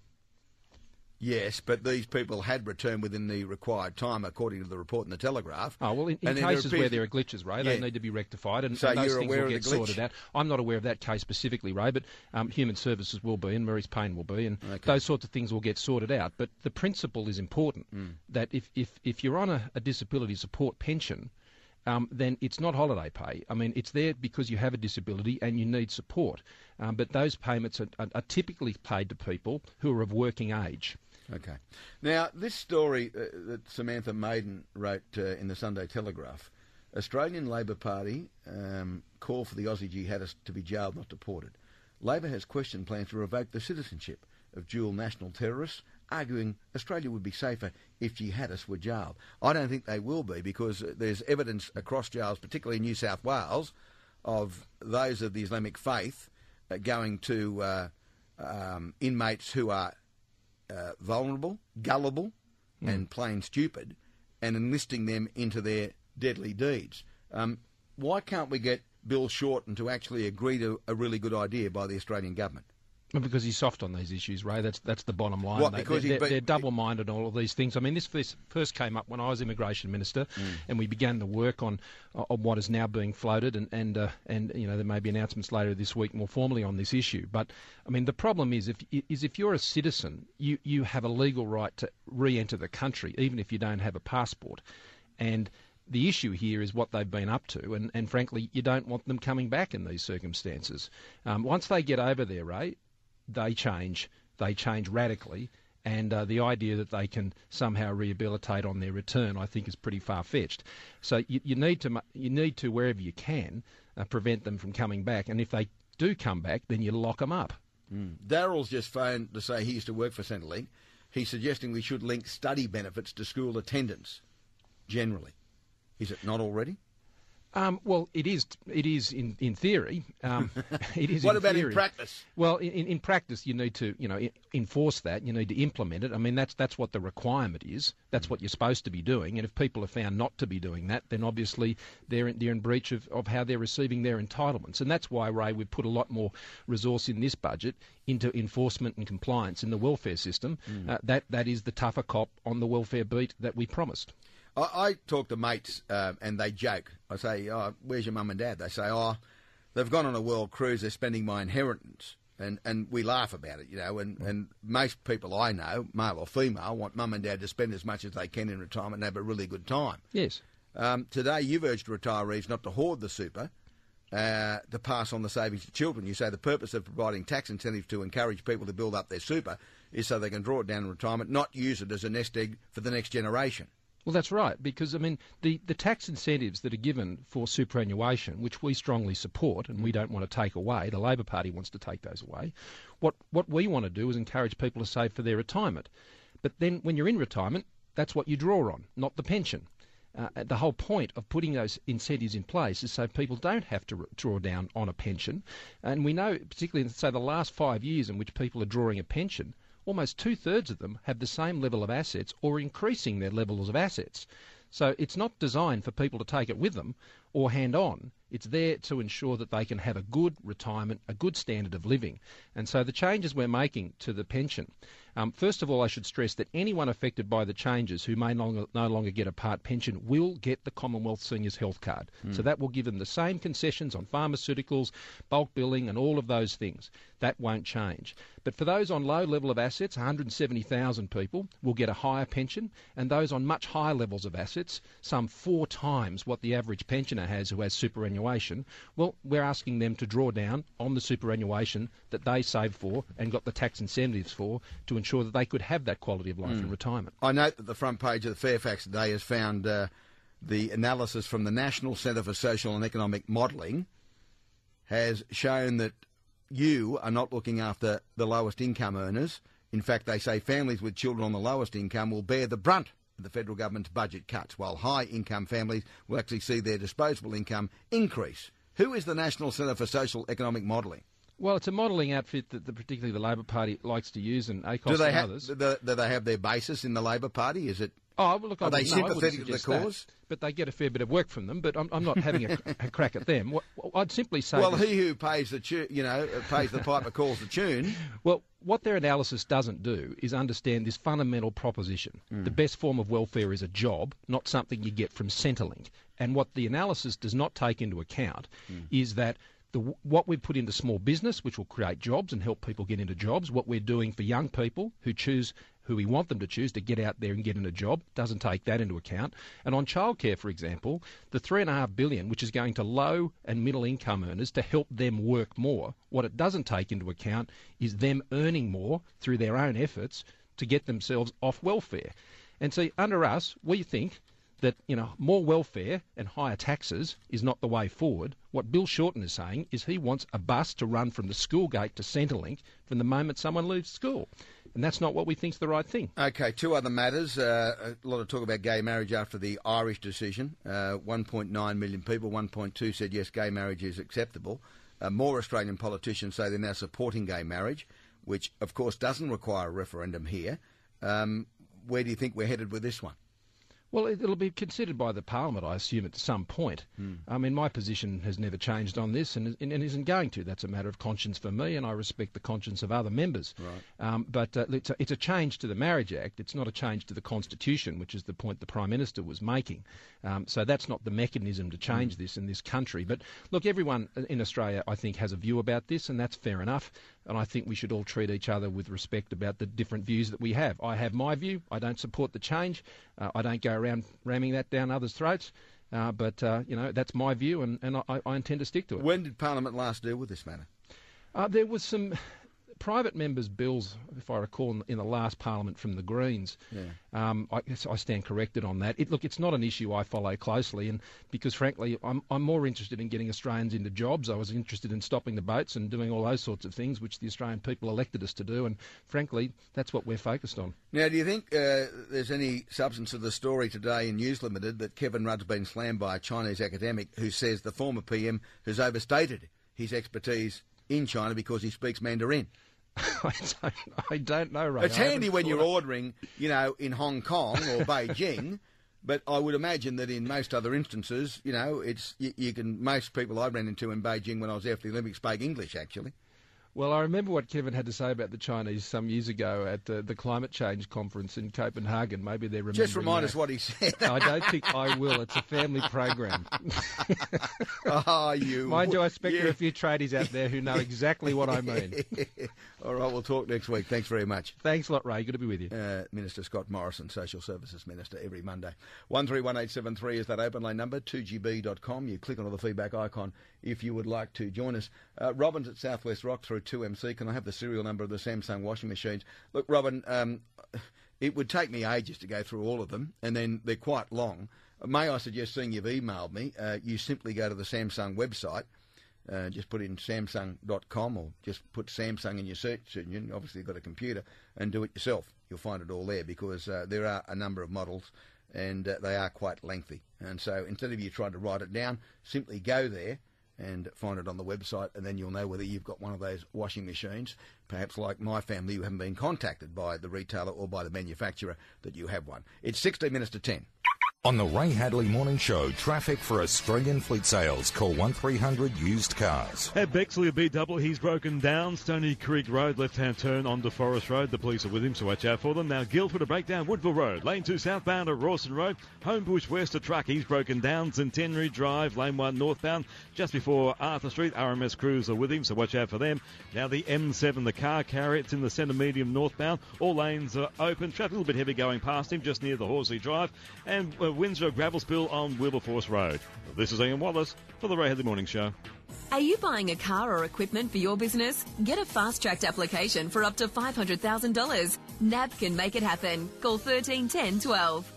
Yes, but these people had returned within the required time, according to the report in the Telegraph. Oh, well, in, in cases there where there are glitches, Ray, yeah. they need to be rectified, and, so and those you're things aware will of get the glitch? sorted out. I'm not aware of that case specifically, Ray, but um, Human Services will be, and Maurice Payne will be, and okay. those sorts of things will get sorted out. But the principle is important, mm. that if, if, if you're on a, a disability support pension, Um, then it's not holiday pay. I mean, it's there because you have a disability and you need support. Um, but those payments are, are, are typically paid to people who are of working age. Okay. Now, this story uh, that Samantha Maiden wrote uh, in the Sunday Telegraph, Australian Labor Party um, call for the Aussie jihadists to be jailed, not deported. Labor has questioned plans to revoke the citizenship of dual national terrorists, arguing Australia would be safer if jihadists were jailed. I don't think they will be, because there's evidence across jails, particularly in New South Wales, of those of the Islamic faith uh, going to uh, um, inmates who are uh, vulnerable, gullible mm. and plain stupid, and enlisting them into their deadly deeds. Um, why can't we get Bill Shorten to actually agree to a really good idea by the Australian government? Well, because he's soft on these issues, Ray. That's that's the bottom line. What, they, because they're, he, but, they're double-minded on all of these things. I mean, this first, first came up when I was Immigration Minister, mm. and we began the work on on what is now being floated, and and uh, and you know there may be announcements later this week more formally on this issue. But I mean, the problem is if is if you're a citizen, you you have a legal right to re-enter the country, even if you don't have a passport, and the issue here is what they've been up to, and, and frankly, you don't want them coming back in these circumstances. Um, once they get over there, Ray, they change. They change radically, and uh, the idea that they can somehow rehabilitate on their return, I think, is pretty far-fetched. So you, you need to, you need to wherever you can, uh, prevent them from coming back. And if they do come back, then you lock them up. Mm. Daryl's just phoned to say he used to work for Centrelink. he's suggesting we should link study benefits to school attendance, generally. Is it not already? Um, well, it is. It is in in theory. Um, it is. What in about theory. in practice? Well, in, in practice, you need to, you know, I- enforce that. You need to implement it. I mean, that's that's what the requirement is. That's what you're supposed to be doing. And if people are found not to be doing that, then obviously they're in, they're in breach of, of how they're receiving their entitlements. And that's why, Ray, we've put a lot more resource in this budget into enforcement and compliance in the welfare system. Mm. Uh, that that is the tougher cop on the welfare beat that we promised. I, I talk to mates uh, and they joke. I say, oh, where's your mum and dad? They say, oh, they've gone on a world cruise, they're spending my inheritance. And and we laugh about it, you know, and, and most people I know, male or female, want mum and dad to spend as much as they can in retirement and have a really good time. Yes. Um, today you've urged retirees not to hoard the super, uh, to pass on the savings to children. You say the purpose of providing tax incentives to encourage people to build up their super is so they can draw it down in retirement, not use it as a nest egg for the next generation. Well, that's right, because, I mean, the, the tax incentives that are given for superannuation, which we strongly support and we don't want to take away, the Labor Party wants to take those away, what, what we want to do is encourage people to save for their retirement. But then when you're in retirement, that's what you draw on, not the pension. Uh, the whole point of putting those incentives in place is so people don't have to re- draw down on a pension. And we know, particularly in, say, the last five years in which people are drawing a pension, almost two-thirds of them have the same level of assets or increasing their levels of assets. So it's not designed for people to take it with them or hand on. It's there to ensure that they can have a good retirement, a good standard of living. And so the changes we're making to the pension, um, first of all, I should stress that anyone affected by the changes who may no longer, no longer get a part pension will get the Commonwealth Seniors Health Card. Mm. So that will give them the same concessions on pharmaceuticals, bulk billing and all of those things. That won't change. But for those on low level of assets, one hundred seventy thousand people will get a higher pension, and those on much higher levels of assets, some four times what the average pensioner has who has superannuation, well, we're asking them to draw down on the superannuation that they saved for and got the tax incentives for to ensure that they could have that quality of life mm. in retirement. I note that the front page of the Fairfax today has found uh, the analysis from the National Centre for Social and Economic Modelling has shown that you are not looking after the lowest income earners. In fact, they say families with children on the lowest income will bear the brunt of the federal government's budget cuts, while high-income families will actually see their disposable income increase. Who is the National Centre for Social Economic Modelling? Well, it's a modelling outfit that the, particularly the Labor Party likes to use, and ACOS do they and ha- others. Do they, do they have their basis in the Labor Party? Is it? Oh, well, look, Are I they no, sympathetic to the that, cause? but they get a fair bit of work from them. But I'm, I'm not having a, a crack at them. What, I'd simply say. Well, this, he who pays the tu- you know pays the piper calls the tune. Well, what their analysis doesn't do is understand this fundamental proposition: mm. the best form of welfare is a job, not something you get from Centrelink. And what the analysis does not take into account mm. is that. The, what we've put into small business, which will create jobs and help people get into jobs, what we're doing for young people who choose, who we want them to choose to get out there and get in a job, doesn't take that into account. And on childcare, for example, the three and a half billion, which is going to low and middle income earners to help them work more, what it doesn't take into account is them earning more through their own efforts to get themselves off welfare. And see, under us, we think that, you know, more welfare and higher taxes is not the way forward. What Bill Shorten is saying is he wants a bus to run from the school gate to Centrelink from the moment someone leaves school. And that's not what we think's the right thing. OK, two other matters. Uh, a lot of talk about gay marriage after the Irish decision. Uh, one point nine million people, one point two said yes, gay marriage is acceptable. Uh, more Australian politicians say they're now supporting gay marriage, which, of course, doesn't require a referendum here. Um, where do you think we're headed with this one? Well, it'll be considered by the Parliament, I assume, at some point. Mm. I mean, my position has never changed on this and, and isn't going to. That's a matter of conscience for me, and I respect the conscience of other members. Right. Um, but uh, it's, a, it's a change to the Marriage Act. It's not a change to the Constitution, which is the point the Prime Minister was making. Um, so that's not the mechanism to change mm. this in this country. But look, everyone in Australia, I think, has a view about this, and that's fair enough. And I think we should all treat each other with respect about the different views that we have. I have my view. I don't support the change. Uh, I don't go around ramming that down others' throats. Uh, but, uh, you know, that's my view, and, and I, I intend to stick to it. When did Parliament last deal with this matter? Uh, there was some private members' bills, if I recall, in, in the last Parliament from the Greens, Yeah. um, I, I stand corrected on that. It, look, it's not an issue I follow closely, and because frankly, I'm, I'm more interested in getting Australians into jobs. I was interested in stopping the boats and doing all those sorts of things, which the Australian people elected us to do, and frankly, that's what we're focused on. Now, do you think uh, there's any substance of the story today in News Limited that Kevin Rudd's been slammed by a Chinese academic who says the former P M has overstated his expertise in China because he speaks Mandarin? I don't, I don't know, Ray. It's I handy haven't when thought you're of- ordering, you know, in Hong Kong or Beijing, but I would imagine that in most other instances, you know, it's you, you can. Most people I ran into in Beijing when I was there for the Olympics speak English, actually. Well, I remember what Kevin had to say about the Chinese some years ago at the, the climate change conference in Copenhagen. Maybe they're remembering Just remind that. us what he said. I don't think I will. It's a family program. Oh, you. Mind you, I expect you- there are a few tradies out there who know exactly what I mean. All right, we'll talk next week. Thanks very much. Thanks a lot, Ray. Good to be with you. Uh, Minister Scott Morrison, Social Services Minister, every Monday. one three one eight seven three is that open line number, two g b dot com. You click on the feedback icon if you would like to join us. Uh, Robin's at Southwest Rock through two M C. Can I have the serial number of the Samsung washing machines? Look, Robin, um, it would take me ages to go through all of them, and then they're quite long. May I suggest, seeing you've emailed me, uh, you simply go to the Samsung website. Uh, just put in samsung dot com or just put Samsung in your search engine. Obviously, you've got a computer, and do it yourself. You'll find it all there because uh, there are a number of models and uh, they are quite lengthy. And so instead of you trying to write it down, simply go there and find it on the website, and then you'll know whether you've got one of those washing machines. Perhaps like my family, you haven't been contacted by the retailer or by the manufacturer that you have one. It's sixteen minutes to ten. On the Ray Hadley Morning Show, traffic for Australian fleet sales. Call one three hundred used cars. At Bexley, a B double, he's broken down. Stony Creek Road, left-hand turn onto Forest Road. The police are with him, so watch out for them. Now, Guildford, a breakdown. Woodville Road, lane two southbound at Rawson Road. Homebush West, a truck, he's broken down. Centenary Drive, lane one northbound, just before Arthur Street. R M S crews are with him, so watch out for them. Now, the M seven, the car carrier, it's in the centre medium northbound. All lanes are open. Traffic a little bit heavy going past him, just near the Horsley Drive. And uh, Windsor, gravel spill on Wilberforce Road. This is Ian Wallace for the Ray Hadley Morning Show. Are you buying a car or equipment for your business? Get a fast-tracked application for up to five hundred thousand dollars. N A B can make it happen. Call thirteen ten twelve.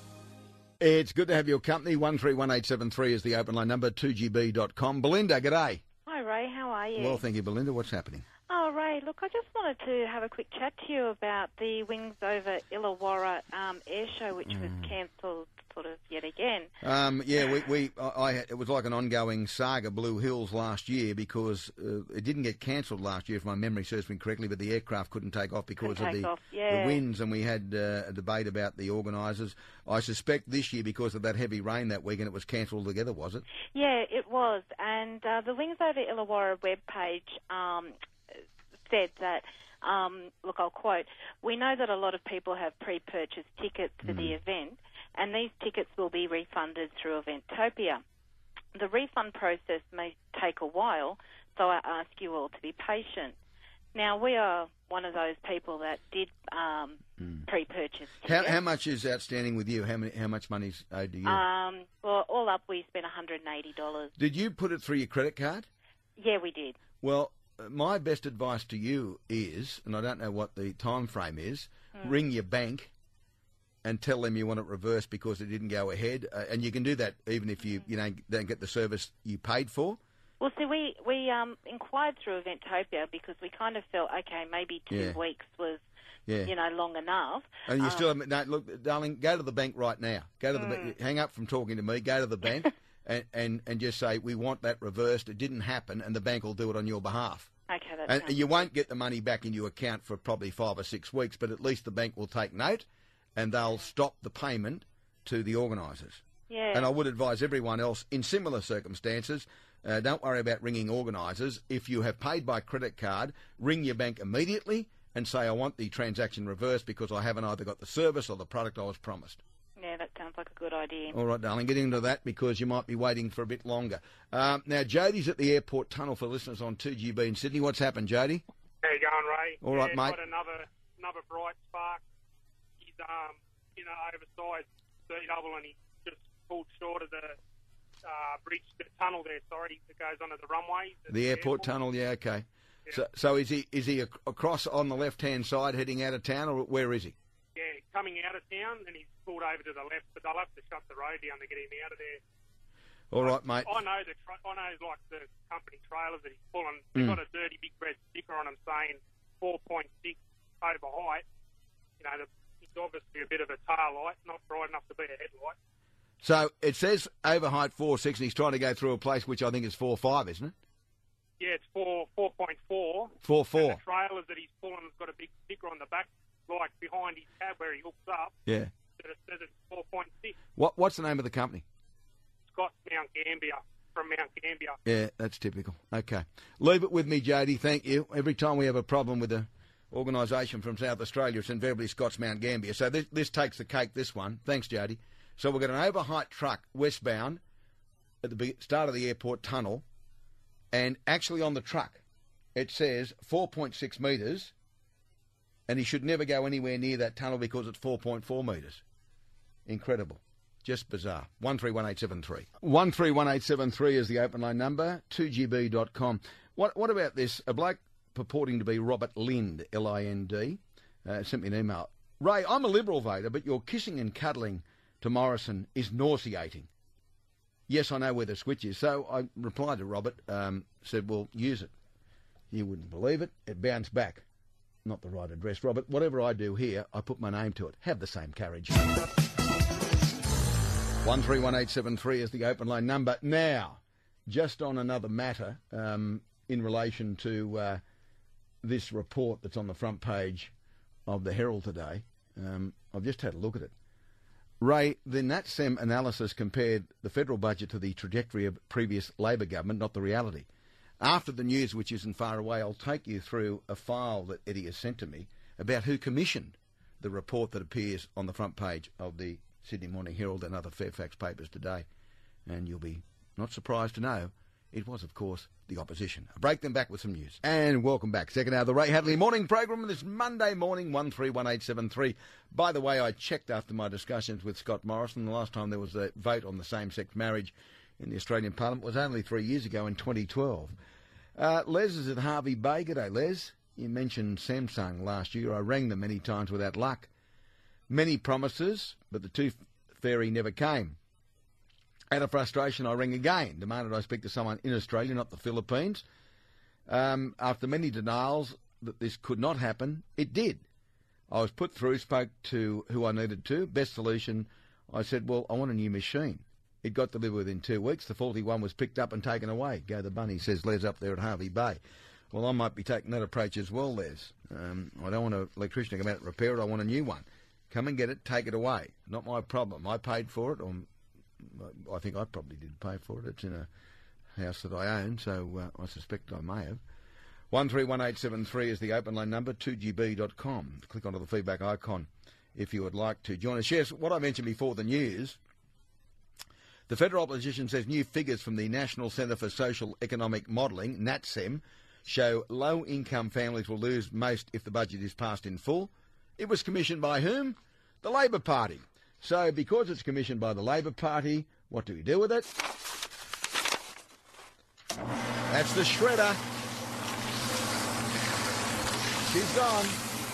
It's good to have your company. one three one eight seven three is the open line number, two g b dot com. Belinda, g'day. Hi, Ray. How are you? Well, thank you, Belinda. What's happening? Oh, Ray, look, I just wanted to have a quick chat to you about the Wings over Illawarra um, air show, which was cancelled sort of yet again. Um, yeah, we, we I, I, it was like an ongoing saga, Blue Hills, last year because uh, it didn't get cancelled last year, if my memory serves me correctly, but the aircraft couldn't take off because Couldn't of take the, off, yeah. the winds, and we had uh, a debate about the organisers. I suspect this year, because of that heavy rain that weekend, it was cancelled altogether, was it? Yeah, it was. And uh, the Wings over Illawarra webpage um, said that, um, look, I'll quote, "We know that a lot of people have pre-purchased tickets for the event, and these tickets will be refunded through Eventopia. The refund process may take a while, so I ask you all to be patient." Now, we are one of those people that did um, pre-purchase How, tickets. how much is outstanding with you? How many? How much money's owed to you? Um, well, all up, we spent one hundred eighty dollars. Did you put it through your credit card? Yeah, we did. Well, uh, my best advice to you is, and I don't know what the time frame is, ring your bank and tell them you want it reversed because it didn't go ahead. Uh, and you can do that even if you, you know, don't get the service you paid for. Well, see, we, we um, inquired through Eventopia because we kind of felt, okay, maybe two Yeah. weeks was, Yeah. you know, long enough. And you Um, still haven't, no, look, darling, go to the bank right now. Go to the bank, hang up from talking to me, go to the bank and, and, and just say, we want that reversed. It didn't happen, and the bank will do it on your behalf. Okay, that's And fine. you won't get the money back in your account for probably five or six weeks, but at least the bank will take note and they'll stop the payment to the organisers. Yeah. And I would advise everyone else in similar circumstances, uh, don't worry about ringing organisers. If you have paid by credit card, ring your bank immediately and say, I want the transaction reversed because I haven't either got the service or the product I was promised. Yeah, that sounds like a good idea. All right, darling, get into that because you might be waiting for a bit longer. Um, now, Jodie's at the airport tunnel for listeners on two G B in Sydney. What's happened, Jodie? How you going, Ray? All right, yeah, mate. Got another another bright spark. He's um, you know, oversized C double, and he just pulled short of the uh, bridge, the tunnel there. Sorry, that goes under the runway. The airport tunnel, yeah, okay. Yeah. So, so is he is he ac- across on the left-hand side heading out of town, or where is he? Yeah, coming out of town, and he's pulled over to the left, but they'll have to shut the road down to get him out of there. All right, mate. I know the tra- I know like the company trailers that he's pulling. They've Mm. got a dirty big red sticker on them saying four point six over height. You know, the, it's obviously a bit of a tail light, not bright enough to be a headlight. So it says over height four six, and he's trying to go through a place which I think is four five, isn't it? Yeah, it's four four point four. Four four. And the trailers that he's pulling has got a big sticker on the back, like behind his cab where he hooks up. Yeah. That it says it's four point six. What What's the name of the company? Scott's Mount Gambier, from Mount Gambier. Yeah, that's typical. Okay. Leave it with me, Jody. Thank you. Every time we have a problem with an organisation from South Australia, it's invariably Scott's Mount Gambier. So this, this takes the cake, this one. Thanks, Jody. So we've got an overheight truck westbound at the be- start of the airport tunnel, and actually on the truck it says four point six metres, and he should never go anywhere near that tunnel because it's four point four metres. Incredible. Just bizarre. one three one eight seven three. one three one eight seven three is the open line number, two g b dot com. What what about this? A bloke purporting to be Robert Lind, L I N D, uh, sent me an email. Ray, I'm a Liberal voter, but your kissing and cuddling to Morrison is nauseating. Yes, I know where the switch is. So I replied to Robert, um, said, well, use it. You wouldn't believe it. It bounced back. Not the right address, Robert. Whatever I do here, I put my name to it. Have the same courage. one three one eight seven three is the open line number. Now, just on another matter, um, in relation to uh, this report that's on the front page of the Herald today, um, I've just had a look at it. Ray, the NatSem analysis compared the federal budget to the trajectory of previous Labor government, not the reality. After the news, which isn't far away, I'll take you through a file that Eddie has sent to me about who commissioned the report that appears on the front page of the Sydney Morning Herald and other Fairfax papers today. And you'll be not surprised to know it was, of course, the opposition. I'll break them back with some news. And welcome back. Second hour of the Ray Hadley Morning Programme this Monday morning, one three one eight seven three. By the way, I checked after my discussions with Scott Morrison. The last time there was a vote on the same-sex marriage in the Australian Parliament was only three years ago in twenty twelve. Uh, Les is at Harvey Bay. G'day, Les. You mentioned Samsung last year. I rang them many times without luck. Many promises, but the tooth fairy never came. Out of frustration, I rang again, demanded I speak to someone in Australia, not the Philippines. Um, after many denials that this could not happen, it did. I was put through, spoke to who I needed to. Best solution, I said, well, I want a new machine. It got delivered within two weeks. The faulty one was picked up and taken away. Go the bunny, says Les up there at Harvey Bay. Well, I might be taking that approach as well, Les. Um, I don't want an electrician to come out and repair it. I want a new one. Come and get it, take it away. Not my problem. I paid for it, or I think I probably did pay for it. It's in a house that I own, so uh, I suspect I may have. one three one eight seven three is the open line number, two g b dot com. Click onto the feedback icon if you would like to join us. Yes, what I mentioned before the news, the federal opposition says new figures from the National Centre for Social Economic Modelling, NatSem, show low-income families will lose most if the budget is passed in full. It was commissioned by whom? The Labor Party. So because it's commissioned by the Labor Party, what do we do with it? That's the shredder. She's gone.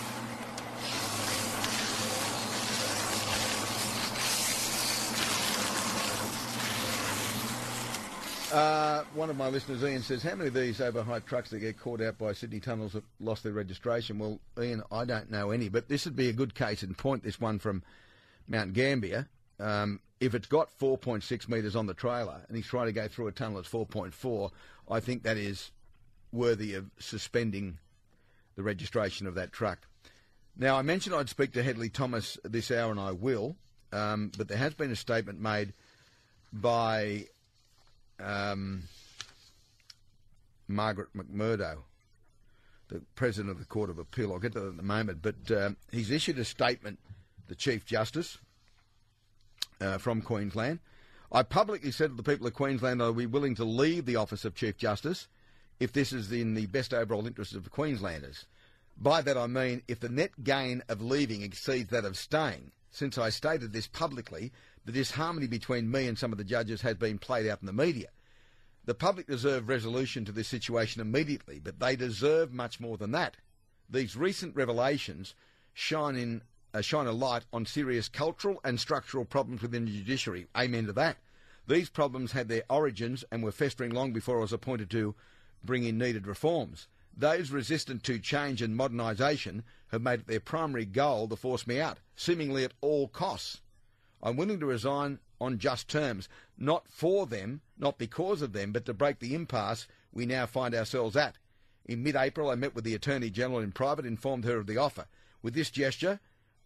Uh, one of my listeners, Ian, says, how many of these overheight trucks that get caught out by Sydney tunnels have lost their registration? Well, Ian, I don't know any, but this would be a good case in point, this one from Mount Gambier. Um, if it's got four point six metres on the trailer and he's trying to go through a tunnel that's four point four, I think that is worthy of suspending the registration of that truck. Now, I mentioned I'd speak to Hedley Thomas this hour, and I will, um, but there has been a statement made by Um, Margaret McMurdo, the President of the Court of Appeal. I'll get to that in a moment, but uh, he's issued a statement, the Chief Justice uh, from Queensland. I publicly said to the people of Queensland I'll be willing to leave the office of Chief Justice if this is in the best overall interests of the Queenslanders. By that I mean if the net gain of leaving exceeds that of staying. Since I stated this publicly, the disharmony between me and some of the judges has been played out in the media. The public deserve resolution to this situation immediately, but they deserve much more than that. These recent revelations shine in uh, shine a light on serious cultural and structural problems within the judiciary. Amen to that. These problems had their origins and were festering long before I was appointed to bring in needed reforms. Those resistant to change and modernisation have made it their primary goal to force me out, seemingly at all costs. I'm willing to resign on just terms, not for them, not because of them, but to break the impasse we now find ourselves at. In mid-April, I met with the Attorney-General in private, informed her of the offer. With this gesture,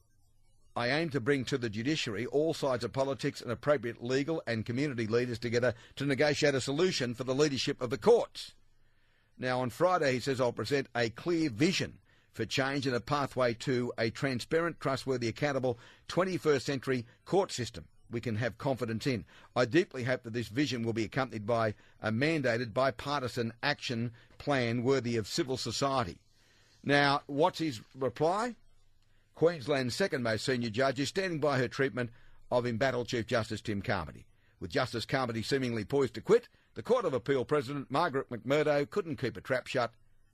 I aim to bring to the judiciary all sides of politics and appropriate legal and community leaders together to negotiate a solution for the leadership of the courts. Now, on Friday, he says, I'll present a clear vision for change and a pathway to a transparent, trustworthy, accountable twenty-first century court system we can have confidence in. I deeply hope that this vision will be accompanied by a mandated bipartisan action plan worthy of civil society. Now, what's his reply? Queensland's second most senior judge is standing by her treatment of embattled Chief Justice Tim Carmody. With Justice Carmody seemingly poised to quit, the Court of Appeal President Margaret McMurdo couldn't keep a trap shut.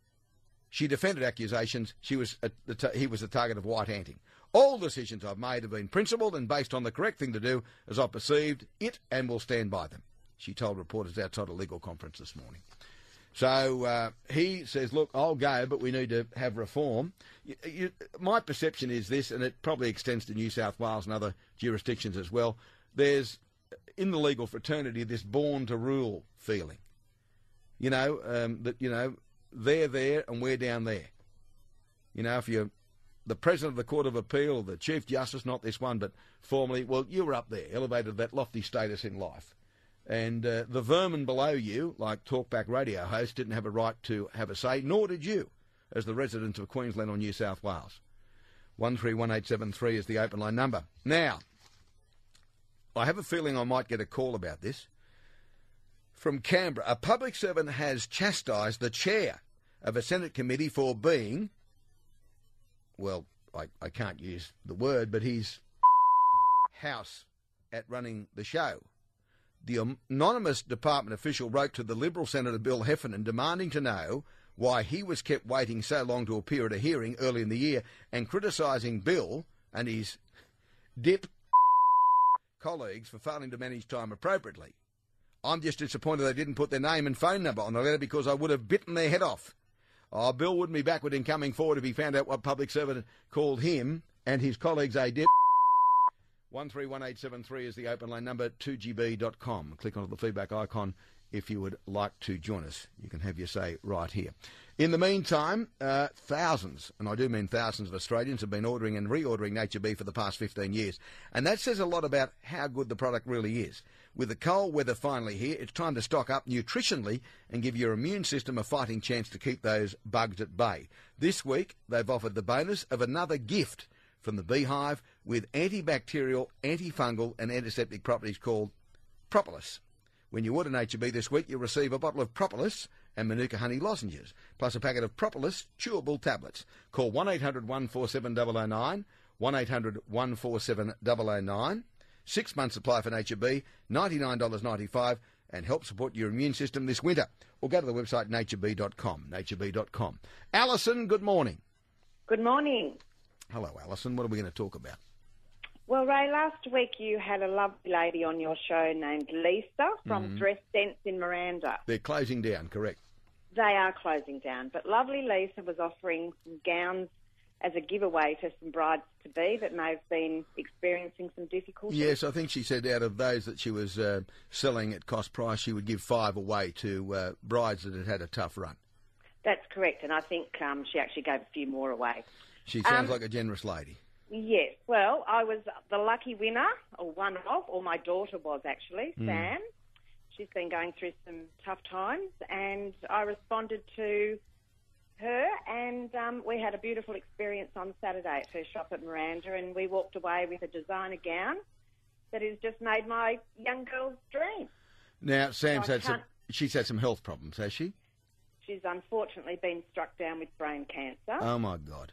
She defended accusations she was a, the t- he was the target of white-anting. All decisions I've made have been principled and based on the correct thing to do as I perceived it and will stand by them, she told reporters outside a legal conference this morning. So uh, he says, look, I'll go, but we need to have reform. You, you, my perception is this, and it probably extends to New South Wales and other jurisdictions as well. There's, in the legal fraternity, this born-to-rule feeling. You know, um, that, you know, they're there and we're down there. You know, if you're the President of the Court of Appeal, the Chief Justice, not this one, but formerly, well, you were up there, elevated to that lofty status in life. And uh, the vermin below you, like talkback radio hosts, didn't have a right to have a say, nor did you, as the residents of Queensland or New South Wales. one three one eight seven three is the open line number. Now, I have a feeling I might get a call about this. From Canberra, a public servant has chastised the chair of a Senate committee for being, well, I, I can't use the word, but he's house at running the show. The anonymous department official wrote to the Liberal Senator Bill Heffernan demanding to know why he was kept waiting so long to appear at a hearing early in the year and criticising Bill and his dip colleagues for failing to manage time appropriately. I'm just disappointed they didn't put their name and phone number on the letter because I would have bitten their head off. Oh, Bill wouldn't be backward in coming forward if he found out what public servant called him and his colleagues a dip. one three one eight seven three is the open line number, two g b dot com. Click on the feedback icon if you would like to join us. You can have your say right here. In the meantime, uh, thousands, and I do mean thousands of Australians have been ordering and reordering Nature Bee for the past fifteen years. And that says a lot about how good the product really is. With the cold weather finally here, it's time to stock up nutritionally and give your immune system a fighting chance to keep those bugs at bay. This week, they've offered the bonus of another gift from the Beehive with antibacterial, antifungal and antiseptic properties called Propolis. When you order Nature Bee this week, you'll receive a bottle of Propolis and Manuka honey lozenges, plus a packet of Propolis chewable tablets. Call one eight hundred one four seven zero zero nine, one eight hundred one four seven zero zero nine. Six months supply for Nature Bee, ninety-nine dollars ninety-five, and help support your immune system this winter. Or go to the website nature bee dot com, nature bee dot com. Alison, good morning. Good morning. Hello, Alison. What are we going to talk about? Well, Ray, last week you had a lovely lady on your show named Lisa from Mm. Dress Sense in Miranda. They're closing down, correct? They are closing down, but lovely Lisa was offering some gowns as a giveaway to some brides-to-be that may have been experiencing some difficulties. Yes, I think she said out of those that she was uh, selling at cost price, she would give five away to uh, brides that had had a tough run. That's correct, and I think um, she actually gave a few more away. She sounds Um, like a generous lady. Yes, well, I was the lucky winner, or one of, or my daughter was actually, Mm. Sam. She's been going through some tough times, and I responded to her, and um, we had a beautiful experience on Saturday at her shop at Miranda, and we walked away with a designer gown that has just made my young girl's dream. Now, Sam's So I had some, can't- she's had some health problems, has she? She's unfortunately been struck down with brain cancer. Oh, my God.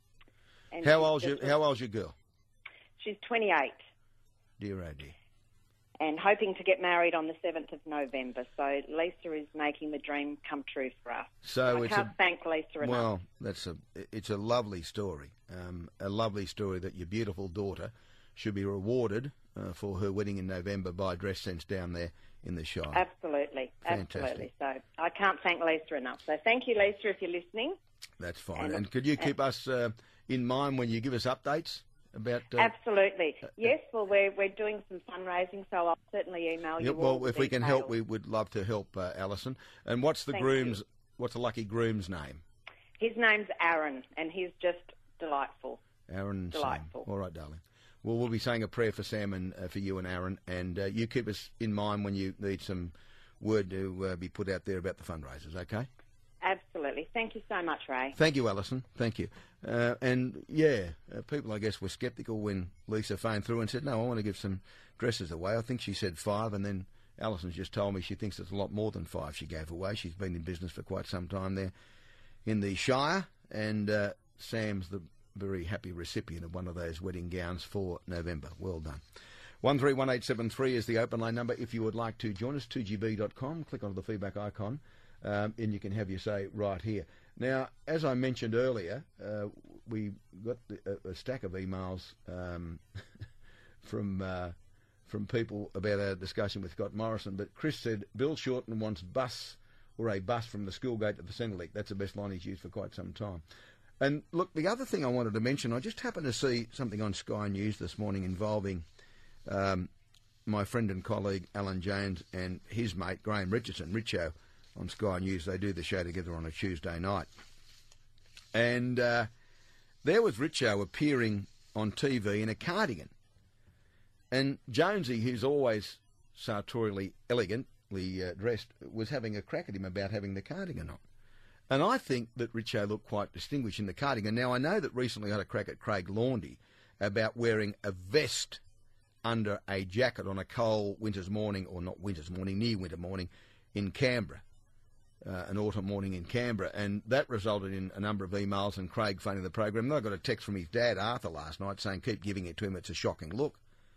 and How she's old's your, just- how old's your girl? She's twenty-eight. Dear, oh dear. and hoping to get married on the seventh of November. So Lisa is making the dream come true for us. So I it's can't a, thank Lisa enough. Well, that's a it's a lovely story, um, a lovely story that your beautiful daughter should be rewarded uh, for her wedding in November by Dress Sense down there in the Shire. Absolutely, Fantastic. absolutely. So I can't thank Lisa enough. So thank you, Lisa, if you're listening. That's fine. And, And, could you keep us uh, in mind when you give us updates about? Uh, Absolutely. Yes. Well, we're we're doing some fundraising, so I'll certainly email you. yeah, all well, the if we can help, details. we would love to help, uh, Alison. And what's the Thank groom's? you. What's the lucky groom's name? His name's Aaron, and he's just delightful. Aaron. Delightful. Sam. All right, darling. Well, we'll be saying a prayer for Sam and uh, for you and Aaron, and uh, you keep us in mind when you need some word to uh, be put out there about the fundraisers, okay? Absolutely. Thank you so much, Ray. Thank you, Alison. Thank you. Uh, and, yeah, uh, people, I guess, were sceptical when Lisa phoned through and said, no, I want to give some dresses away. I think she said five, and then Alison's just told me she thinks it's a lot more than five she gave away. She's been in business for quite some time there in the Shire, and uh, Sam's the very happy recipient of one of those wedding gowns for November. Well done. one three one eight seven three is the open line number if you would like to join us, two G B dot com. Click on the feedback icon, um, and you can have your say right here. Now, as I mentioned earlier, uh, we got the, a, a stack of emails um, from uh, from people about our discussion with Scott Morrison, but Chris said Bill Shorten wants bus or a bus from the school gate to the Centrelink. That's the best line he's used for quite some time. And look, the other thing I wanted to mention, I just happened to see something on Sky News this morning involving um, my friend and colleague Alan Jones and his mate Graham Richardson, Richo, on Sky News. They do the show together on a Tuesday night. And uh, there was Richo appearing on T V in a cardigan. And Jonesy, who's always sartorially elegantly uh, dressed, was having a crack at him about having the cardigan on. And I think that Richo looked quite distinguished in the cardigan. Now, I know that recently I had a crack at Craig Laundy about wearing a vest under a jacket on a cold winter's morning, or not winter's morning, near winter morning, in Canberra, uh, an autumn morning in Canberra. And that resulted in a number of emails and Craig phoning the program. And I got a text from his dad, Arthur, last night saying, keep giving it to him, it's a shocking look.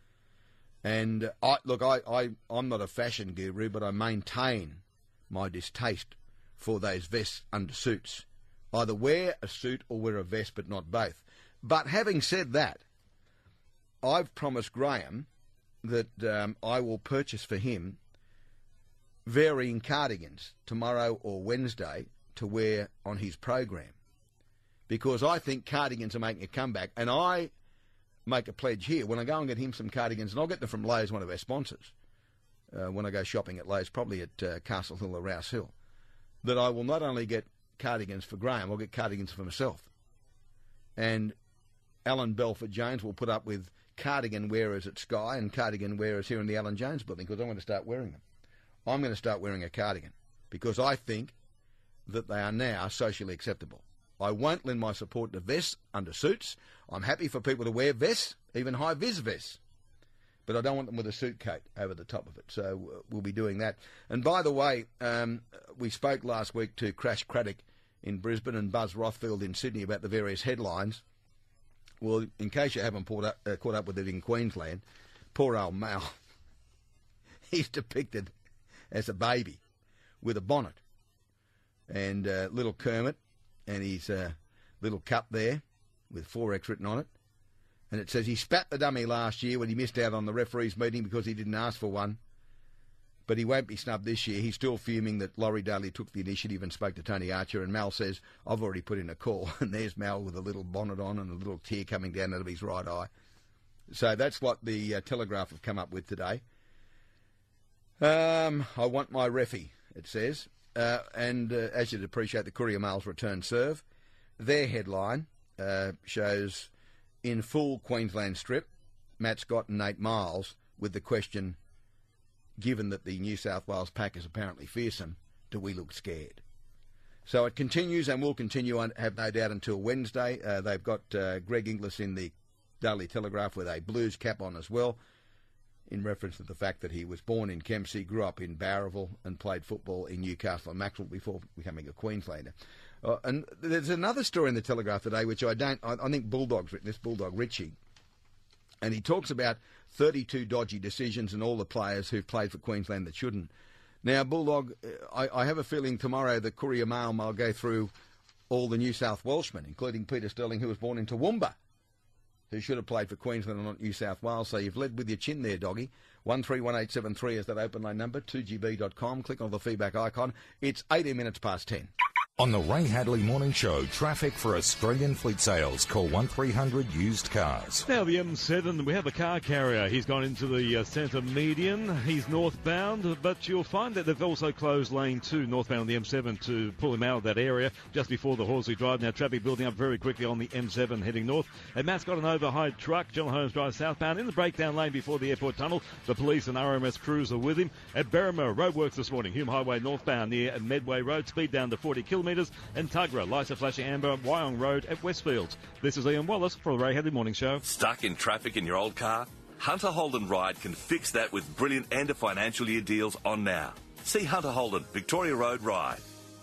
And, I, look, I, I, I'm not a fashion guru, but I maintain my distaste for those vests under suits. Either wear a suit or wear a vest, but not both. But having said that, I've promised Graham that um, I will purchase for him varying cardigans tomorrow or Wednesday to wear on his program, because I think cardigans are making a comeback. And I make a pledge here, when I go and get him some cardigans, and I'll get them from Lowe's, one of our sponsors, uh, when I go shopping at Lowe's, probably at uh, Castle Hill or Rouse Hill, that I will not only get cardigans for Graham, I'll get cardigans for myself. And Alan Belford Jones will put up with cardigan wearers at Sky and cardigan wearers here in the Alan Jones building, because I'm going to start wearing them. I'm going to start wearing a cardigan because I think that they are now socially acceptable. I won't lend my support to vests under suits. I'm happy for people to wear vests, even high-vis vests. But I don't want them with a suit coat over the top of it. So uh, we'll be doing that. And by the way, um, we spoke last week to Crash Craddock in Brisbane and Buzz Rothfield in Sydney about the various headlines. Well, in case you haven't caught up, uh, caught up with it in Queensland, poor old Mal, he's depicted as a baby with a bonnet. And uh, little Kermit and his uh, little cup there with four X written on it. And it says he spat the dummy last year when he missed out on the referees' meeting because he didn't ask for one. But he won't be snubbed this year. He's still fuming that Laurie Daly took the initiative and spoke to Tony Archer. And Mal says, I've already put in a call. And there's Mal with a little bonnet on and a little tear coming down out of his right eye. So that's what the uh, Telegraph have come up with today. Um, I want my reffy, it says. Uh, and uh, as you'd appreciate, the Courier Mail's return serve. Their headline uh, shows... in full Queensland strip, Matt Scott and Nate Miles with the question, given that the New South Wales pack is apparently fearsome, do we look scared? So it continues and will continue, I have no doubt, until Wednesday. Uh, they've got uh, Greg Inglis in the Daily Telegraph with a Blues cap on as well, in reference to the fact that he was born in Kempsey, grew up in Barraville and played football in Newcastle and Maxwell before becoming a Queenslander. Uh, and there's another story in the Telegraph today which I don't, I, I think Bulldog's written this, Bulldog Richie, and he talks about thirty-two dodgy decisions and all the players who've played for Queensland that shouldn't. Now, Bulldog, I, I have a feeling tomorrow the Courier Mail will go through all the New South Welshmen, including Peter Sterling, who was born in Toowoomba, who should have played for Queensland and not New South Wales. So you've led with your chin there, doggy. one three one eight seven three is that open line number, two g b dot com. Click on the feedback icon. It's eighteen minutes past ten. On the Ray Hadley Morning Show, traffic for Australian fleet sales. Call one three hundred used cars. Now the M seven, we have a car carrier. He's gone into the uh, centre median. He's northbound, but you'll find that they've also closed lane two northbound on the M seven to pull him out of that area just before the Horsley Drive. Now traffic building up very quickly on the M seven heading north. And Matt's got an overhide truck, General Holmes Drive southbound, in the breakdown lane before the airport tunnel. The police and R M S crews are with him. At Berrimah, roadworks this morning. Hume Highway northbound near Medway Road, speed down to forty kilometres. And Tuggerah, lights are flashing amber, Wyong Road at Westfields. This is Ian Wallace for the Ray Hadley Morning Show. Stuck in traffic in your old car? Hunter Holden Ride can fix that with brilliant end of financial year deals on now. See Hunter Holden, Victoria Road Ride.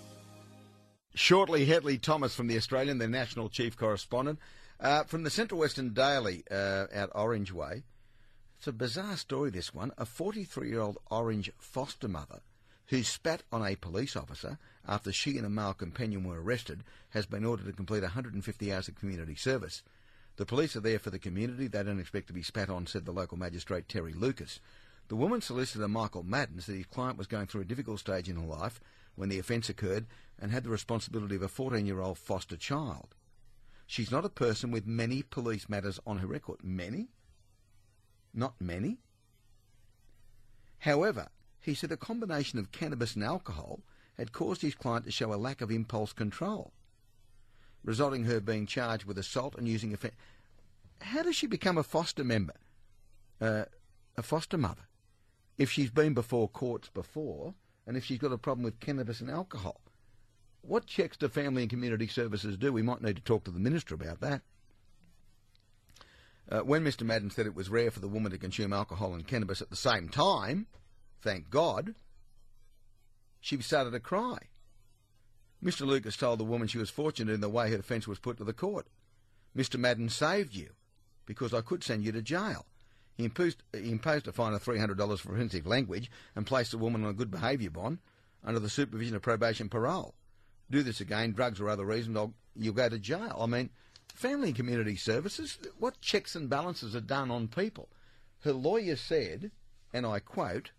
Shortly, Hedley Thomas from The Australian, their national chief correspondent. Uh, from the Central Western Daily uh, at Orange Way. It's a bizarre story, this one. A forty-three-year-old Orange foster mother who spat on a police officer after she and a male companion were arrested, has been ordered to complete one hundred fifty hours of community service. The police are there for the community. They don't expect to be spat on, said the local magistrate Terry Lucas. The woman's solicitor Michael Madden said his client was going through a difficult stage in her life when the offence occurred and had the responsibility of a fourteen-year-old foster child. She's not a person with many police matters on her record. Many? Not many? However, he said a combination of cannabis and alcohol had caused his client to show a lack of impulse control, resulting in her being charged with assault and using offence. How does she become a foster member, uh, a foster mother, if she's been before courts before and if she's got a problem with cannabis and alcohol? What checks do Family and Community Services do? We might need to talk to the Minister about that. Uh, when Mister Madden said it was rare for the woman to consume alcohol and cannabis at the same time, thank God, she started to cry. Mister Lucas told the woman she was fortunate in the way her defence was put to the court. Mister Madden saved you because I could send you to jail. He imposed, he imposed a fine of three hundred dollars for offensive language and placed the woman on a good behaviour bond under the supervision of probation parole. Do this again, drugs or other reasons, I'll, you'll go to jail. I mean, Family and Community Services, what checks and balances are done on people? Her lawyer said, and I quote,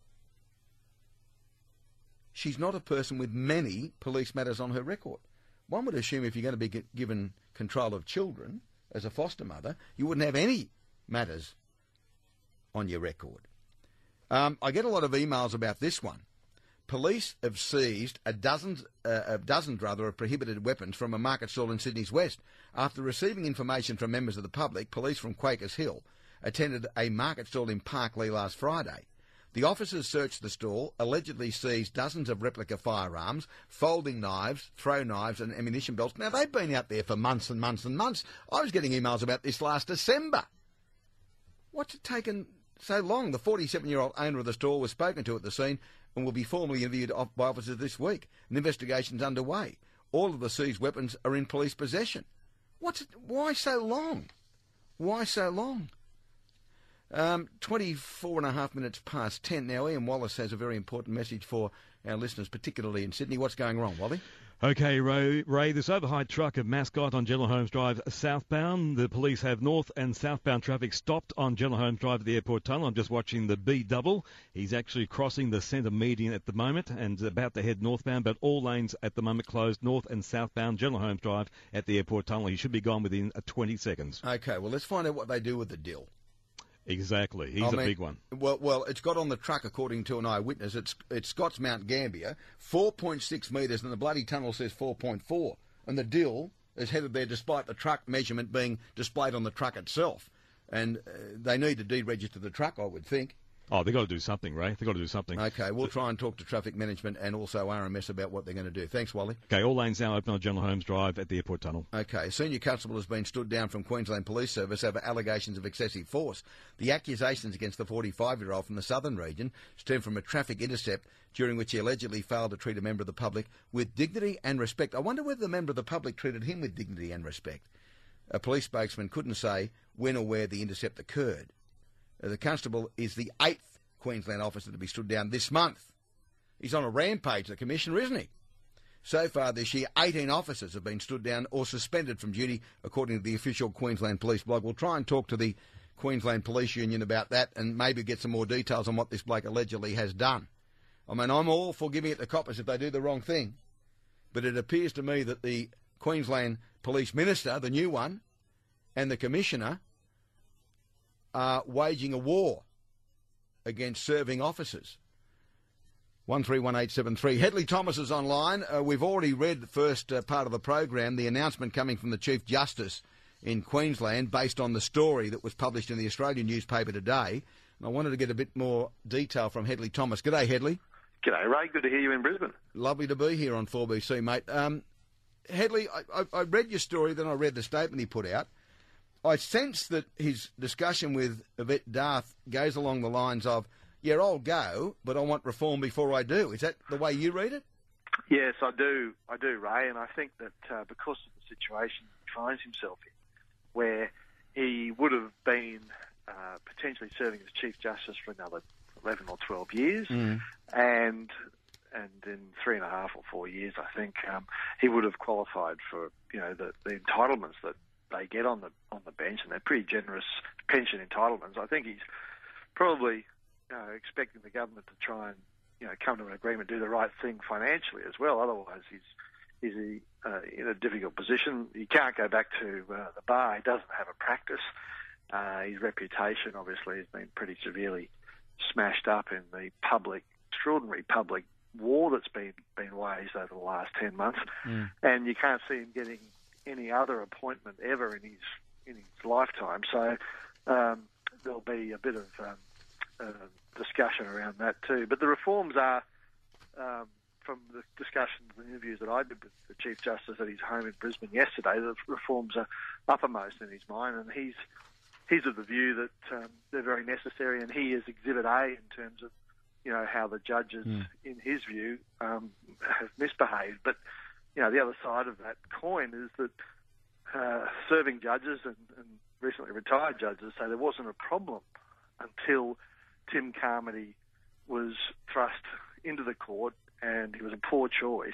she's not a person with many police matters on her record. One would assume if you're going to be given control of children as a foster mother, you wouldn't have any matters on your record. Um, I get a lot of emails about this one. Police have seized a dozen, uh, a dozen rather, of prohibited weapons from a market stall in Sydney's West. After receiving information from members of the public, police from Quakers Hill attended a market stall in Parklea last Friday. The officers searched the stall, allegedly seized dozens of replica firearms, folding knives, throw knives and ammunition belts. Now, they've been out there for months and months and months. I was getting emails about this last December. What's it taken so long? The forty-seven-year-old owner of the stall was spoken to at the scene and will be formally interviewed by officers this week. An investigation's underway. All of the seized weapons are in police possession. What's it, why so long? Why so long? Um, twenty-four and a half minutes past ten now. Ian Wallace has a very important message for our listeners, particularly in Sydney. What's going wrong, Wally? Okay, Ray, Ray, this overhide truck of Mascot on General Holmes Drive southbound. The police have north and southbound traffic stopped on General Holmes Drive at the airport tunnel. I'm just watching the B double. He's actually crossing the centre median at the moment and about to head northbound, but all lanes at the moment closed north and southbound General Holmes Drive at the airport tunnel. He should be gone within twenty seconds. Okay, well, let's find out what they do with the dill. Exactly. He's I a mean, big one. Well, well, it's got on the truck, according to an eyewitness. It's it's Scott's Mount Gambier, four point six metres, and the bloody tunnel says four point four. And the dill is headed there despite the truck measurement being displayed on the truck itself. And uh, they need to deregister the truck, I would think. Oh, they've got to do something, Ray. They've got to do something. Okay, we'll try and talk to traffic management and also R M S about what they're going to do. Thanks, Wally. Okay, all lanes now open on General Holmes Drive at the airport tunnel. Okay, a senior constable has been stood down from Queensland Police Service over allegations of excessive force. The accusations against the forty-five-year-old from the southern region stem from a traffic intercept during which he allegedly failed to treat a member of the public with dignity and respect. I wonder whether the member of the public treated him with dignity and respect. A police spokesman couldn't say when or where the intercept occurred. Uh, the constable is the eighth Queensland officer to be stood down this month. He's on a rampage, the Commissioner, isn't he? So far this year, eighteen officers have been stood down or suspended from duty, according to the official Queensland Police blog. We'll try and talk to the Queensland Police Union about that and maybe get some more details on what this bloke allegedly has done. I mean, I'm all for giving it to coppers if they do the wrong thing, but it appears to me that the Queensland Police Minister, the new one, and the Commissioner are waging a war against serving officers. one three one eight seven three. Hedley Thomas is online. Uh, we've already read the first uh, part of the program, the announcement coming from the Chief Justice in Queensland based on the story that was published in the Australian newspaper today. And I wanted to get a bit more detail from Hedley Thomas. G'day, Hedley. G'day, Ray. Good to hear you in Brisbane. Lovely to be here on four B C, mate. Um, Hedley, I, I, I read your story, then I read the statement he put out. I sense that his discussion with Yvette D'Arth goes along the lines of, yeah, I'll go, but I want reform before I do. Is that the way you read it? Yes, I do. I do, Ray, and I think that uh, because of the situation he finds himself in, where he would have been uh, potentially serving as Chief Justice for another eleven or twelve years, mm. and and in three and a half or four years, I think um, he would have qualified for you know the, the entitlements that they get on the on the bench, and they're pretty generous pension entitlements. I think he's probably uh, expecting the government to try and you know come to an agreement, do the right thing financially as well. Otherwise, he's he's a, uh, in a difficult position. He can't go back to uh, the bar. He doesn't have a practice. Uh, his reputation, obviously, has been pretty severely smashed up in the public, extraordinary public war that's been been waged over the last ten months, mm. and you can't see him getting any other appointment ever in his in his lifetime. So um, there'll be a bit of um, uh, discussion around that too. But the reforms are, um, from the discussions and interviews that I did with the Chief Justice at his home in Brisbane yesterday, the reforms are uppermost in his mind, and he's he's of the view that um, they're very necessary, and he is Exhibit A in terms of you know how the judges, mm. in his view, um, have misbehaved. But you know, the other side of that coin is that uh, serving judges and, and recently retired judges say there wasn't a problem until Tim Carmody was thrust into the court, and he was a poor choice,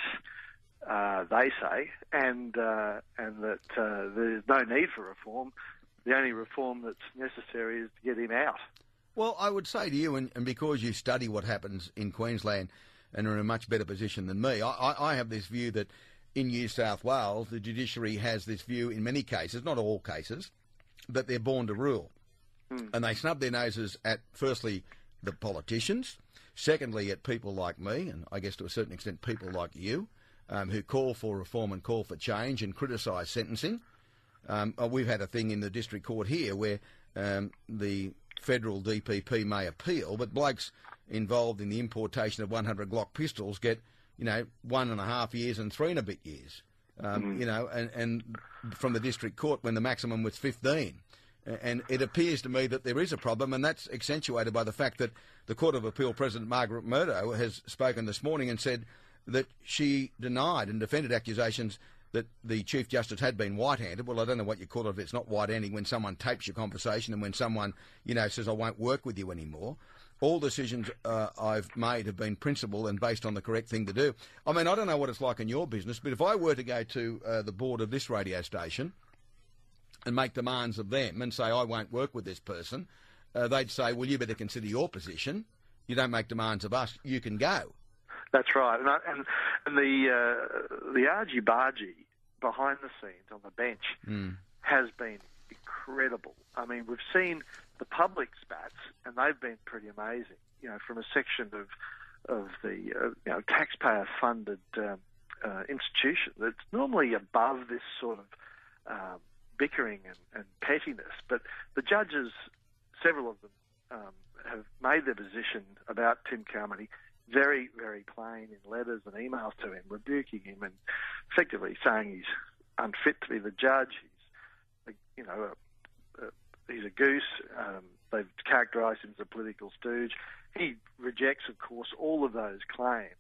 uh, they say, and uh, and that uh, there's no need for reform. The only reform that's necessary is to get him out. Well, I would say to you, and, and because you study what happens in Queensland and are in a much better position than me, I, I, I have this view that in New South Wales, the judiciary has this view in many cases, not all cases, that they're born to rule. Mm. And they snub their noses at, firstly, the politicians, secondly, at people like me, and I guess to a certain extent people like you, um, who call for reform and call for change and criticise sentencing. Um, we've had a thing in the district court here where um, the federal D P P may appeal, but blokes involved in the importation of one hundred Glock pistols get, you know, one and a half years and three and a bit years, um, mm. you know, and, and from the district court when the maximum was fifteen. And it appears to me that there is a problem, and that's accentuated by the fact that the Court of Appeal President Margaret Murdo has spoken this morning and said that she denied and defended accusations that the Chief Justice had been white-handed. Well, I don't know what you call it if it's not white-handing, when someone tapes your conversation and when someone, you know, says, I won't work with you anymore. All decisions uh, I've made have been principled and based on the correct thing to do. I mean, I don't know what it's like in your business, but if I were to go to uh, the board of this radio station and make demands of them and say, I won't work with this person, uh, they'd say, well, you better consider your position. You don't make demands of us. You can go. That's right. And, I, and, and the uh, the argy-bargy behind the scenes on the bench mm. has been incredible. I mean, we've seen the public spats, and they've been pretty amazing, you know, from a section of of the uh, you know, taxpayer-funded um, uh, institution that's normally above this sort of um, bickering and, and pettiness. But the judges, several of them, um, have made their position about Tim Carmody very, very plain in letters and emails to him, rebuking him and effectively saying he's unfit to be the judge. He's, you know, a, a, he's a goose. Um, they've characterised him as a political stooge. He rejects, of course, all of those claims.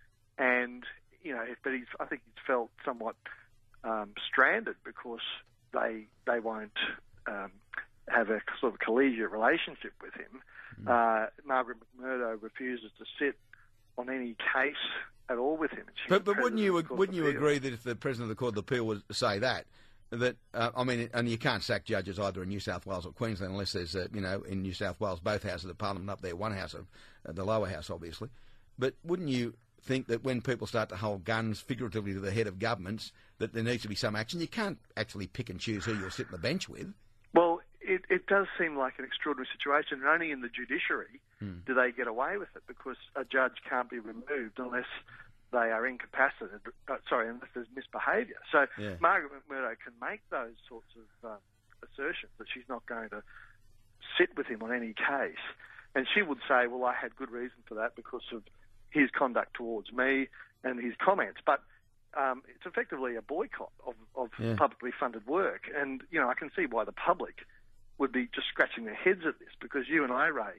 And, you know, but he's, I think he's felt somewhat um, stranded because they they won't um, have a sort of collegiate relationship with him. Mm. Uh, Margaret McMurdo refuses to sit on any case at all with him. But, but wouldn't you wouldn't you agree that if the President of the Court of Appeal would say that, that uh, I mean, and you can't sack judges either in New South Wales or Queensland unless there's, uh, you know, in New South Wales both houses of Parliament up there, one house of uh, the lower house, obviously. But wouldn't you think that when people start to hold guns figuratively to the head of governments, that there needs to be some action? You can't actually pick and choose who you'll sit on the bench with. Well, it, it does seem like an extraordinary situation, and only in the judiciary hmm. do they get away with it, because a judge can't be removed unless they are incapacitated, uh, sorry, unless there's misbehaviour. So yeah. Margaret McMurdo can make those sorts of um, assertions that she's not going to sit with him on any case, and she would say, well, I had good reason for that because of his conduct towards me and his comments. But um, it's effectively a boycott of, of yeah. publicly funded work. And, you know, I can see why the public would be just scratching their heads at this, because you and I, Ray,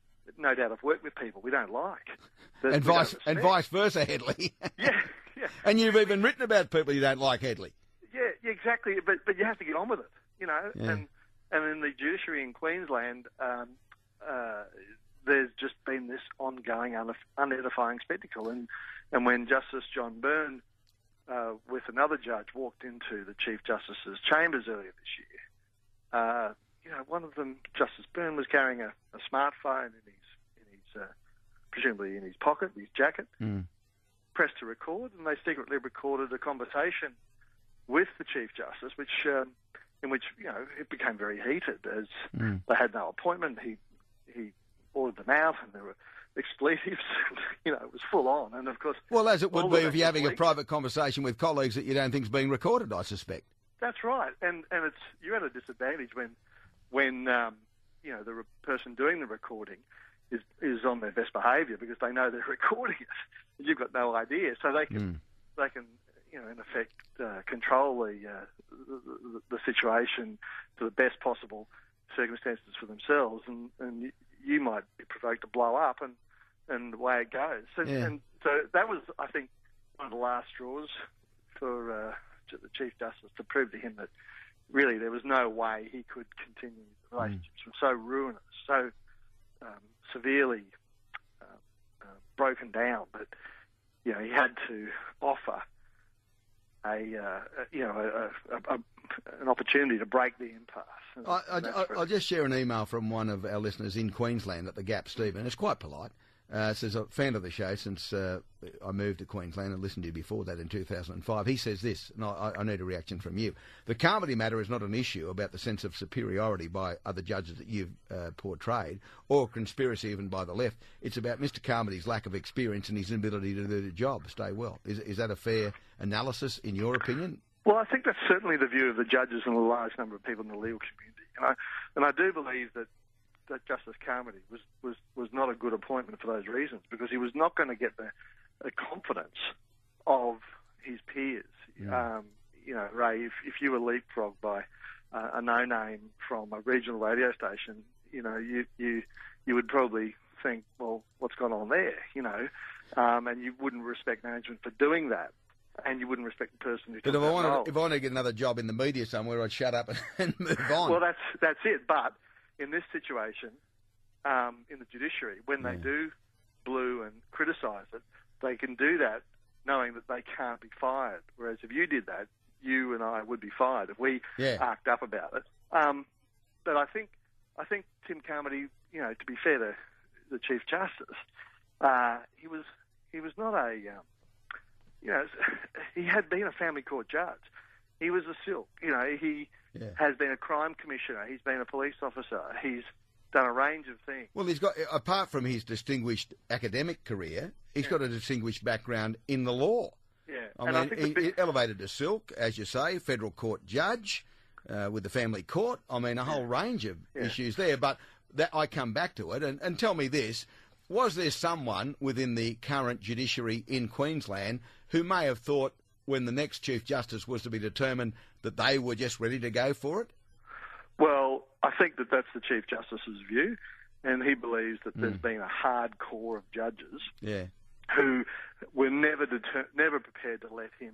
no doubt have worked with people we don't like. And vice, and vice versa, Hedley. yeah, yeah. And you've even written about people you don't like, Hedley. Yeah, yeah, exactly. But but you have to get on with it, you know. Yeah. And and in the judiciary in Queensland, um, uh, there's just been this ongoing unedifying spectacle. And, and when Justice John Byrne, uh, with another judge, walked into the Chief Justice's chambers earlier this year, uh, you know, one of them, Justice Byrne, was carrying a, a smartphone in his, in his uh, presumably in his pocket, his jacket, mm. pressed to record, and they secretly recorded a conversation with the Chief Justice, which um, in which, you know, it became very heated as mm. they had no appointment. He he ordered them out, and there were expletives. You know, it was full on. And of course, well, as it would be if you're having week, a private conversation with colleagues that you don't think's being recorded, I suspect. That's right, and and it's you're at a disadvantage when when um, you know the re- person doing the recording is is on their best behaviour, because they know they're recording it. You've got no idea, so they can mm. they can you know in effect uh, control the, uh, the the situation to the best possible circumstances for themselves, and and you might be provoked to blow up, and and the way it goes. So, yeah. And so that was, I think, one of the last straws for uh, the Chief Justice to prove to him that really there was no way he could continue the relationships mm. were so ruinous, so um, severely uh, uh, broken down that you know he had to offer a uh, you know a, a, a, an opportunity to break the impasse. I, I, I, I'll just share an email from one of our listeners in Queensland at the Gap, Stephen. It's quite polite. Uh, says, a fan of the show since uh, I moved to Queensland and listened to you before that in two thousand five. He says this, and I, I need a reaction from you. The Carmody matter is not an issue about the sense of superiority by other judges that you've uh, portrayed, or conspiracy even by the left. It's about Mister Carmody's lack of experience and his inability to do the job. Stay well. Is, is that a fair analysis, in your opinion? Well, I think that's certainly the view of the judges and a large number of people in the legal community. And I, and I do believe that that Justice Carmody was, was, was not a good appointment for those reasons, because he was not going to get the, the confidence of his peers. Yeah. Um, you know, Ray, if, if you were leapfrogged by uh, a no-name from a regional radio station, you know, you, you, you would probably think, well, what's gone on there, you know, um, and you wouldn't respect management for doing that. And you wouldn't respect the person who took But if I, that role. wanted, if I want to get another job in the media somewhere, I'd shut up and, and move on. Well, that's that's it. But in this situation, um, in the judiciary, when yeah. they do blue and criticise it, they can do that knowing that they can't be fired. Whereas if you did that, you and I would be fired if we yeah. arced up about it. Um, but I think I think Tim Carmody, you know, to be fair to the Chief Justice, uh, he was he was not a um, you know, he had been a family court judge. He was a silk. You know, he yeah. has been a crime commissioner. He's been a police officer. He's done a range of things. Well, he's got, apart from his distinguished academic career, he's yeah. got a distinguished background in the law. Yeah. I and mean, I think he, big... he elevated to silk, as you say, federal court judge uh, with the family court. I mean, a whole range of yeah. issues there. But that I come back to it, and, and tell me this. Was there someone within the current judiciary in Queensland who may have thought, when the next Chief Justice was to be determined, that they were just ready to go for it? Well, I think that that's the Chief Justice's view, and he believes that mm. there's been a hard core of judges yeah. who were never deter- never prepared to let him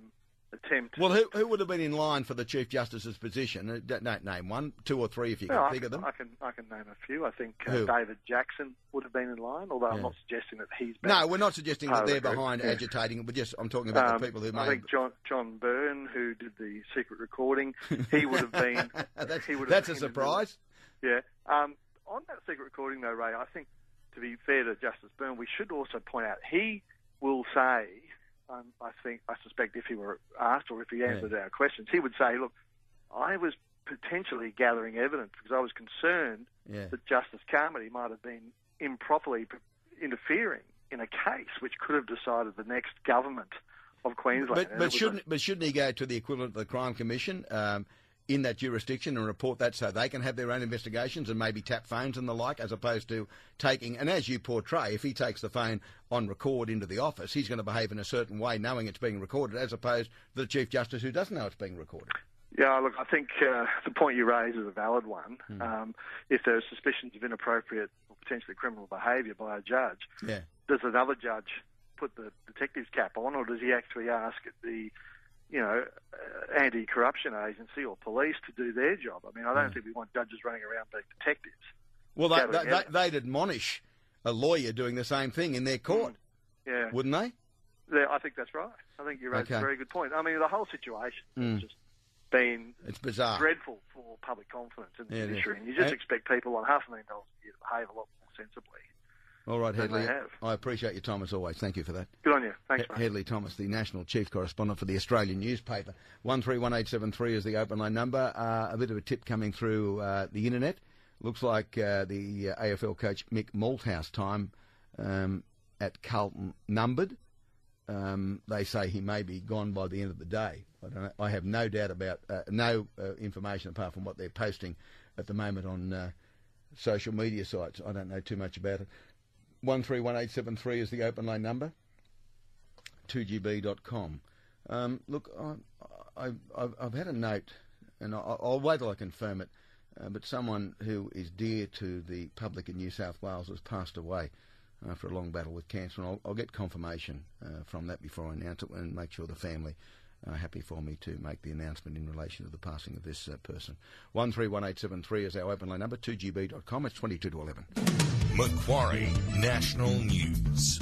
attempt. Well, who, who would have been in line for the Chief Justice's position? Uh, Don't, don't name one, two or three if you can Well, think I, of them. I can I can name a few. I think uh, Who? David Jackson would have been in line, although Yeah. I'm not suggesting that he's been. No, we're not suggesting that part of they're the group. behind Yeah. agitating. We're just I'm talking about Um, the people who I made. think John John Byrne, who did the secret recording, he would have been. that's he would have that's a been in surprise. the- Yeah. Um, on that secret recording, though, Ray, I think to be fair to Justice Byrne, we should also point out he will say. Um, I think, I suspect if he were asked or if he answered our questions, he would say, look, I was potentially gathering evidence because I was concerned Yeah. that Justice Carmody might have been improperly p- interfering in a case which could have decided the next government of Queensland. But, And it but was shouldn't but shouldn't he go to the equivalent of the Crime Commission um, in that jurisdiction and report that so they can have their own investigations and maybe tap phones and the like, as opposed to taking, and as you portray, if he takes the phone on record into the office, he's going to behave in a certain way knowing it's being recorded, as opposed to the Chief Justice who doesn't know it's being recorded. Yeah, look, I think uh, the point you raise is a valid one. Hmm. Um, if there are suspicions of inappropriate or potentially criminal behaviour by a judge, Yeah. does another judge put the detective's cap on, or does he actually ask the, you know, uh, anti-corruption agency or police to do their job? I mean, I don't Mm. think we want judges running around being detectives. Well, they, gathering they, they, evidence. they'd admonish a lawyer doing the same thing in their court, Yeah, wouldn't they? Yeah, I think that's right. I think you raised Okay. a very good point. I mean, the whole situation Mm. has just been It's bizarre. dreadful for public confidence in the Yeah, it is. judiciary, and you just And- expect people on half a million dollars a year to behave a lot more sensibly. All right, than Headley. they have. I appreciate your time as always. Thank you for that. Good on you. Thanks, He- mate. Headley Thomas, the National Chief Correspondent for the Australian newspaper. one three one eight seven three is the open line number. Uh, a bit of a tip coming through uh, the internet. Looks like uh, the uh, A F L coach Mick Malthouse time um, at Carlton numbered. Um, they say he may be gone by the end of the day. I, don't know, I have no doubt about, uh, no uh, information apart from what they're posting at the moment on uh, social media sites. I don't know too much about it. one three one eight seven three is the open line number. two G B dot com. Um, look, I, I, I've, I've had a note, and I'll, I'll wait till I confirm it, uh, but someone who is dear to the public in New South Wales has passed away after a long battle with cancer, and I'll, I'll get confirmation uh, from that before I announce it and make sure the family are happy for me to make the announcement in relation to the passing of this uh, person. one three one eight seven three is our open line number, two G B dot com. It's twenty-two to eleven. Macquarie National News.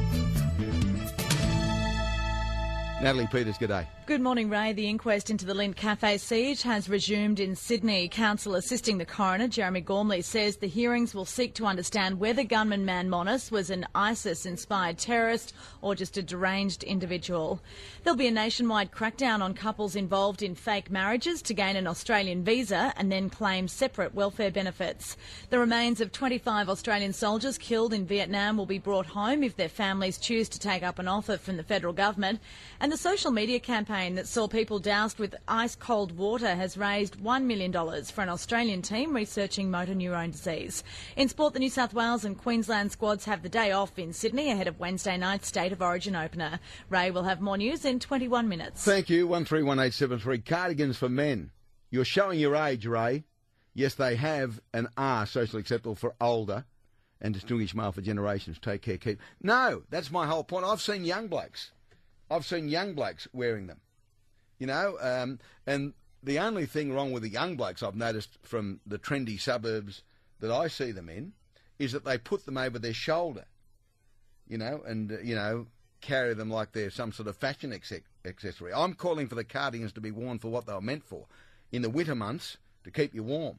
Natalie Peters, good day. Good morning, Ray. The inquest into the Lindt Cafe siege has resumed in Sydney. Counsel assisting the coroner, Jeremy Gormley, says the hearings will seek to understand whether gunman Man Monis was an ISIS-inspired terrorist or just a deranged individual. There'll be a nationwide crackdown on couples involved in fake marriages to gain an Australian visa and then claim separate welfare benefits. The remains of twenty-five Australian soldiers killed in Vietnam will be brought home if their families choose to take up an offer from the federal government. And the social media campaign that saw people doused with ice-cold water has raised one million dollars for an Australian team researching motor neurone disease. In sport, the New South Wales and Queensland squads have the day off in Sydney ahead of Wednesday night's State of Origin opener. Ray will have more news in twenty-one minutes. Thank you. one three one eight seven three. Cardigans for men. You're showing your age, Ray. Yes, they have and are socially acceptable for older and distinguished male for generations. Take care, keep. No, that's my whole point. I've seen young blokes. I've seen young blokes wearing them. You know, um, and the only thing wrong with the young blokes I've noticed from the trendy suburbs that I see them in is that they put them over their shoulder, you know, and, uh, you know, carry them like they're some sort of fashion acce- accessory. I'm calling for the cardigans to be worn for what they were meant for, in the winter months, to keep you warm.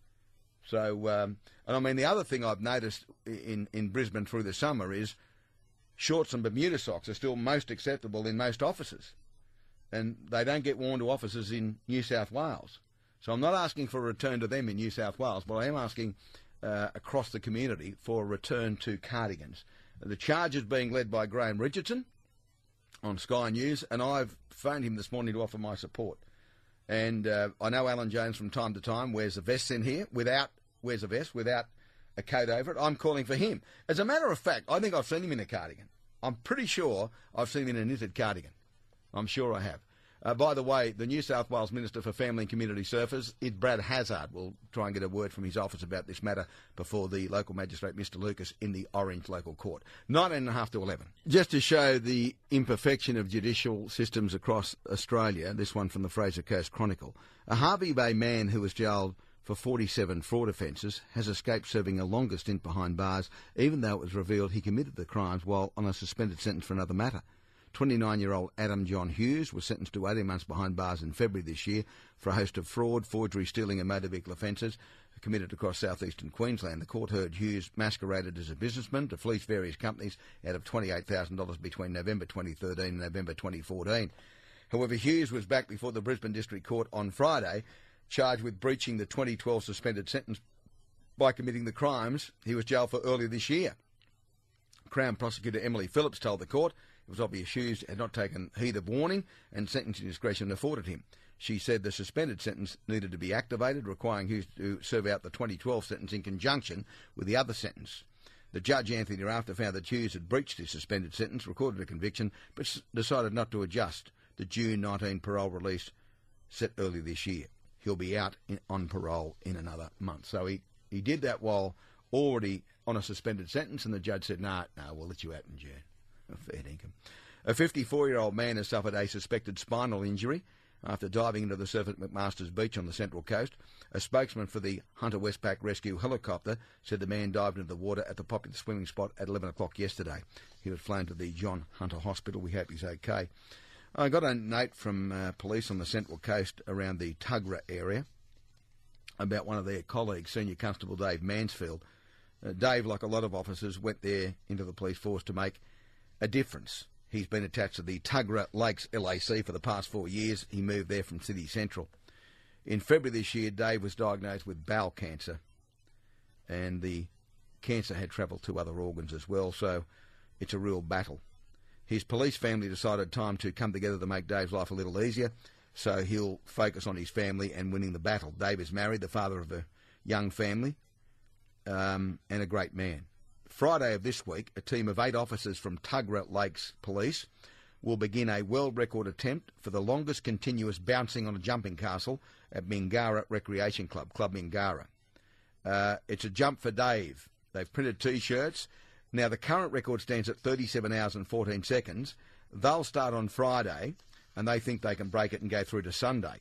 So, um, and I mean, the other thing I've noticed in, in Brisbane through the summer is shorts and Bermuda socks are still most acceptable in most offices. And they don't get worn to offices in New South Wales. So I'm not asking for a return to them in New South Wales, but I am asking uh, across the community for a return to cardigans. The charge is being led by Graham Richardson on Sky News, and I've phoned him this morning to offer my support. And uh, I know Alan Jones from time to time wears a vest in here, without wears a vest, without a coat over it. I'm calling for him. As a matter of fact, I think I've seen him in a cardigan. I'm pretty sure I've seen him in a knitted cardigan. I'm sure I have. Uh, by the way, the New South Wales Minister for Family and Community Services is Brad Hazzard. We'll try and get a word from his office about this matter before the local magistrate, Mister Lucas, in the Orange Local Court. nineteen and a half to eleven. Just to show the imperfection of judicial systems across Australia, this one from the Fraser Coast Chronicle. A Harvey Bay man who was jailed for forty-seven fraud offences has escaped serving a longer stint behind bars, even though it was revealed he committed the crimes while on a suspended sentence for another matter. twenty-nine-year-old Adam John Hughes was sentenced to eighteen months behind bars in February this year for a host of fraud, forgery, stealing and motor vehicle offences committed across southeastern Queensland. The court heard Hughes masqueraded as a businessman to fleece various companies out of twenty-eight thousand dollars between November twenty thirteen and November twenty fourteen. However, Hughes was back before the Brisbane District Court on Friday, charged with breaching the twenty twelve suspended sentence by committing the crimes he was jailed for earlier this year. Crown Prosecutor Emily Phillips told the court it was obvious Hughes had not taken heed of warning and sentencing discretion afforded him. She said the suspended sentence needed to be activated, requiring Hughes to serve out the twenty twelve sentence in conjunction with the other sentence. The judge, Anthony Rafter, found that Hughes had breached his suspended sentence, recorded a conviction, but s- decided not to adjust the June nineteenth parole release set earlier this year. He'll be out in, on parole in another month. So he, he did that while already on a suspended sentence, and the judge said, no, nah, no, nah, we'll let you out in June. A fair income. A fifty-four-year-old man has suffered a suspected spinal injury after diving into the surf at McMaster's Beach on the Central Coast. A spokesman for the Hunter Westpac Rescue Helicopter said the man dived into the water at the popular swimming spot at eleven o'clock yesterday. He was flown to the John Hunter Hospital. We hope he's okay. I got a note from uh, police on the Central Coast around the Tuggerah area about one of their colleagues, Senior Constable Dave Mansfield. Uh, Dave, like a lot of officers, went there into the police force to make a difference. He's been attached to the Tuggerah Lakes L A C for the past four years. He moved there from City Central. In February this year, Dave was diagnosed with bowel cancer, and the cancer had travelled to other organs as well, so it's a real battle. His police family decided time to come together to make Dave's life a little easier, so he'll focus on his family and winning the battle. Dave is married, the father of a young family, um, and a great man. Friday of this week, a team of eight officers from Tuggerah Lakes Police will begin a world record attempt for the longest continuous bouncing on a jumping castle at Mingara Recreation Club, Club Mingara. Uh, it's a jump for Dave. They've printed T-shirts. Now, the current record stands at thirty-seven hours and fourteen seconds. They'll start on Friday, and they think they can break it and go through to Sunday.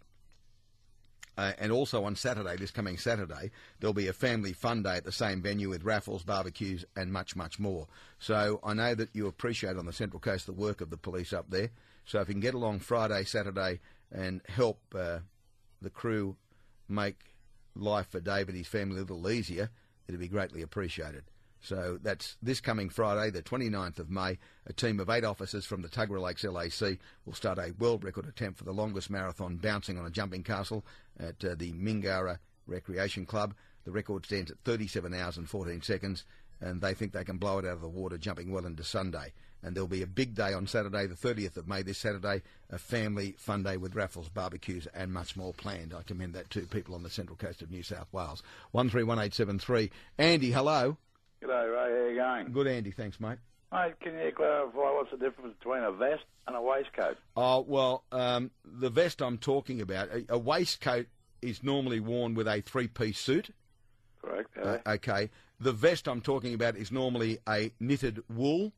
Uh, and also on Saturday, this coming Saturday, there'll be a family fun day at the same venue with raffles, barbecues and much, much more. So I know that you appreciate on the Central Coast the work of the police up there. So if you can get along Friday, Saturday and help uh, the crew make life for Dave and his family a little easier, it'd be greatly appreciated. So that's this coming Friday, the twenty-ninth of May. A team of eight officers from the Tuggerah Lakes L A C will start a world record attempt for the longest marathon bouncing on a jumping castle at uh, the Mingara Recreation Club. The record stands at thirty-seven hours and fourteen seconds, and they think they can blow it out of the water jumping well into Sunday. And there'll be a big day on Saturday, the thirtieth of May, this Saturday, a family fun day with raffles, barbecues and much more planned. I commend that to people on the Central Coast of New South Wales. one three one eight seven three. Andy, hello. G'day, Ray. How you going? Good, Andy. Thanks, mate. Mate, can you clarify what's the difference between a vest and a waistcoat? Oh, well, um, the vest I'm talking about, a, a waistcoat is normally worn with a three-piece suit. Correct. Uh, okay. The vest I'm talking about is normally a knitted wool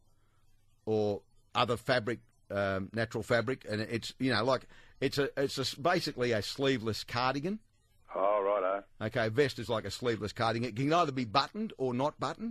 or other fabric, um, natural fabric, and it's, you know, like, it's a, it's a, basically a sleeveless cardigan. Oh, righto. Okay, vest is like a sleeveless cardigan. It can either be buttoned or not buttoned,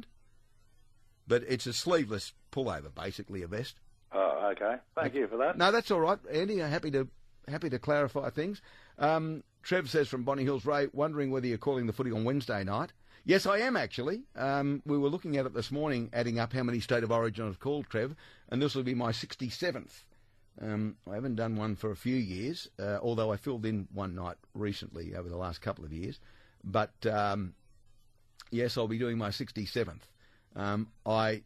but it's a sleeveless pullover, basically, a vest. Oh, okay. Thank you for that. No, that's all right, Andy. I'm happy to happy to clarify things. Um, Trev says from Bonny Hills, Ray, wondering whether you're calling the footy on Wednesday night. Yes, I am, actually. Um, we were looking at it this morning, adding up how many State of Origin I've called, Trev, and this will be my sixty-seventh. Um, I haven't done one for a few years, uh, although I filled in one night recently over the last couple of years. But, um, yes, I'll be doing my sixty-seventh. Um, I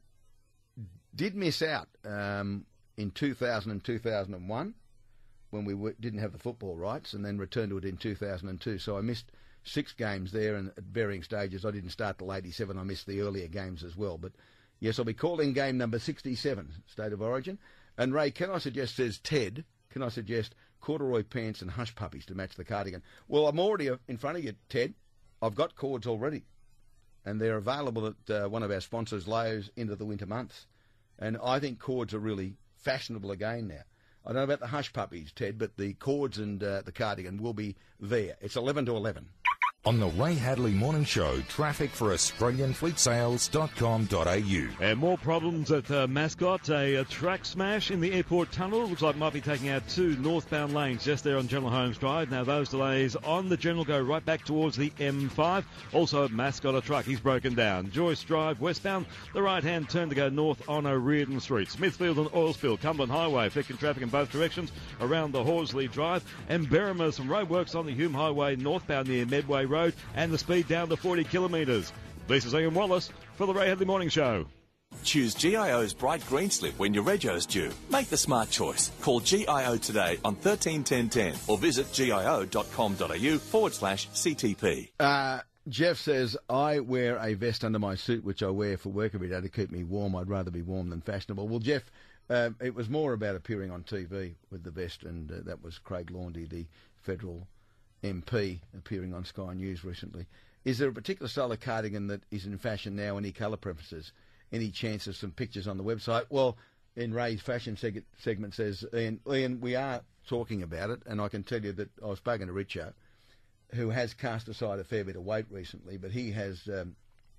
did miss out um, in two thousand and two thousand one when we w- didn't have the football rights, and then returned to it in two thousand two. So I missed six games there, and at varying stages. I didn't start till eighty-seven. I missed the earlier games as well. But, yes, I'll be calling game number sixty-seven, State of Origin. And, Ray, can I suggest, says Ted, can I suggest corduroy pants and hush puppies to match the cardigan. Well, I'm already in front of you, Ted. I've got cords already, and they're available at uh, one of our sponsors, Lowe's, into the winter months. And I think cords are really fashionable again now. I don't know about the hush puppies, Ted, but the cords and uh, the cardigan will be there. It's eleven to eleven. On the Ray Hadley Morning Show, traffic for Australian Fleet Sales dot com dot a u. And more problems at uh, Mascot. A, a track smash in the airport tunnel. Looks like might be taking out two northbound lanes just there on General Holmes Drive. Now those delays on the General go right back towards the M five. Also at Mascot, a truck. He's broken down. Joyce Drive westbound. The right-hand turn to go north on O'Riordan Street. Smithfield and Oilspill. Cumberland Highway. Affecting traffic in both directions around the Horsley Drive. And Berrima, some roadworks on the Hume Highway northbound near Medway Road, and the speed down to forty kilometres. This is Ian Wallace for the Ray Hadley Morning Show. Choose G I O's Bright Green Slip when your rego's due. Make the smart choice. Call G I O today on thirteen ten ten or visit gio.com.au forward slash CTP. Uh, Jeff says, I wear a vest under my suit, which I wear for work every day to keep me warm. I'd rather be warm than fashionable. Well, Jeff, uh, it was more about appearing on T V with the vest, and uh, that was Craig Laundy, the federal M P, appearing on Sky News recently. Is there a particular style of cardigan that is in fashion now? Any colour preferences? Any chance of some pictures on the website? Well, in Ray's fashion seg- segment says, Ian, Ian, we are talking about it, and I can tell you that I've spoken to Richo, who has cast aside a fair bit of weight recently, but he has um,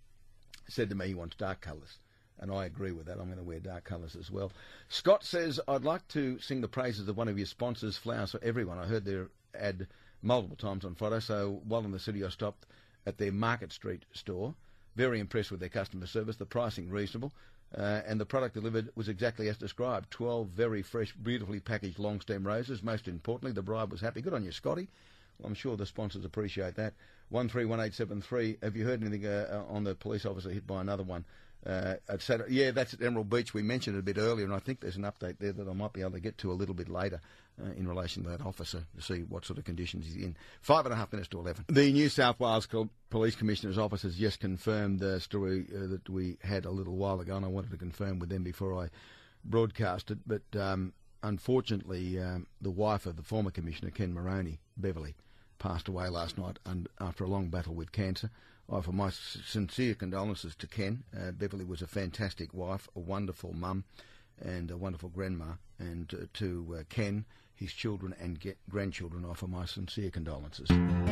said to me he wants dark colours, and I agree with that. I'm going to wear dark colours as well. Scott says, I'd like to sing the praises of one of your sponsors, Flowers for Everyone. I heard their ad multiple times on Friday, so while in the city I stopped at their Market Street store. Very impressed with their customer service, the pricing reasonable, uh, and the product delivered was exactly as described. twelve very fresh, beautifully packaged long stem roses. Most importantly, the bride was happy. Good on you, Scotty. Well, I'm sure the sponsors appreciate that. one three one eight seven three. Have you heard anything uh, on the police officer hit by another one? Uh, at Saturday. Yeah, that's at Emerald Beach. We mentioned it a bit earlier, and I think there's an update there that I might be able to get to a little bit later uh, in relation to that officer to see what sort of conditions he's in. Five and a half minutes to eleven. The New South Wales Police Commissioner's office has just confirmed the story uh, that we had a little while ago, and I wanted to confirm with them before I broadcast it. But um, unfortunately, um, the wife of the former Commissioner, Ken Moroney, Beverly, passed away last night and after a long battle with cancer. I offer my sincere condolences to Ken. Uh, Beverly was a fantastic wife, a wonderful mum, and a wonderful grandma. And uh, to uh, Ken, his children and get grandchildren, I offer my sincere condolences.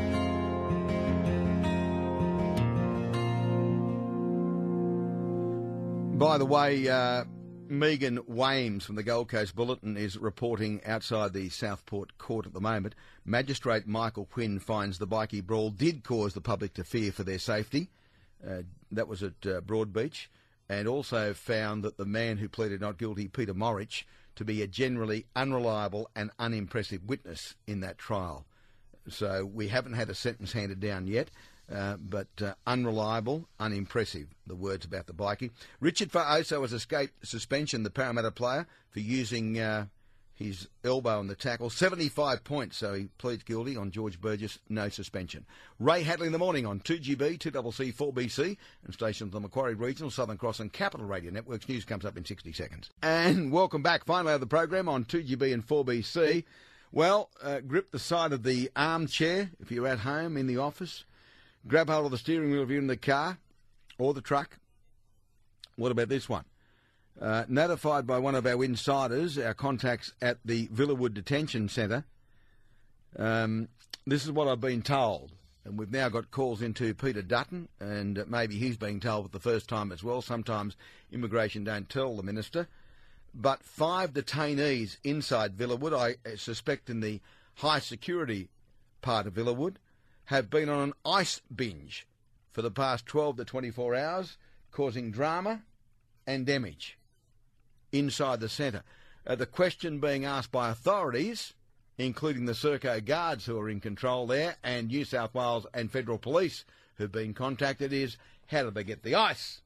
By the way, uh, Megan Wames from the Gold Coast Bulletin is reporting outside the Southport Court at the moment. Magistrate Michael Quinn finds the bikie brawl did cause the public to fear for their safety. Uh, that was at uh, Broadbeach. And also found that the man who pleaded not guilty, Peter Morrich, to be a generally unreliable and unimpressive witness in that trial. So we haven't had a sentence handed down yet. Uh, but uh, unreliable, unimpressive, the words about the bikie. Richard Fa'oso has escaped suspension, the Parramatta player, for using uh, his elbow in the tackle. seventy-five points, so he pleads guilty. On George Burgess, no suspension. Ray Hadley in the morning on two G B, two C C, four B C, and stations of the Macquarie Regional, Southern Cross and Capital Radio Networks. News comes up in sixty seconds. And welcome back, finally, of the program on two G B and four B C. Well, uh, grip the side of the armchair if you're at home, in the office. Grab hold of the steering wheel if you're in the car or the truck. What about this one? Uh, notified by one of our insiders, our contacts at the Villawood Detention Centre, um, this is what I've been told. And we've now got calls into Peter Dutton, and maybe he's being told for the first time as well. Sometimes immigration don't tell the minister. But five detainees inside Villawood, I suspect in the high security part of Villawood, have been on an ice binge for the past twelve to twenty-four hours, causing drama and damage inside the centre. Uh, the question being asked by authorities, including the Serco guards who are in control there, and New South Wales and Federal Police who've been contacted, is how did they get the ice?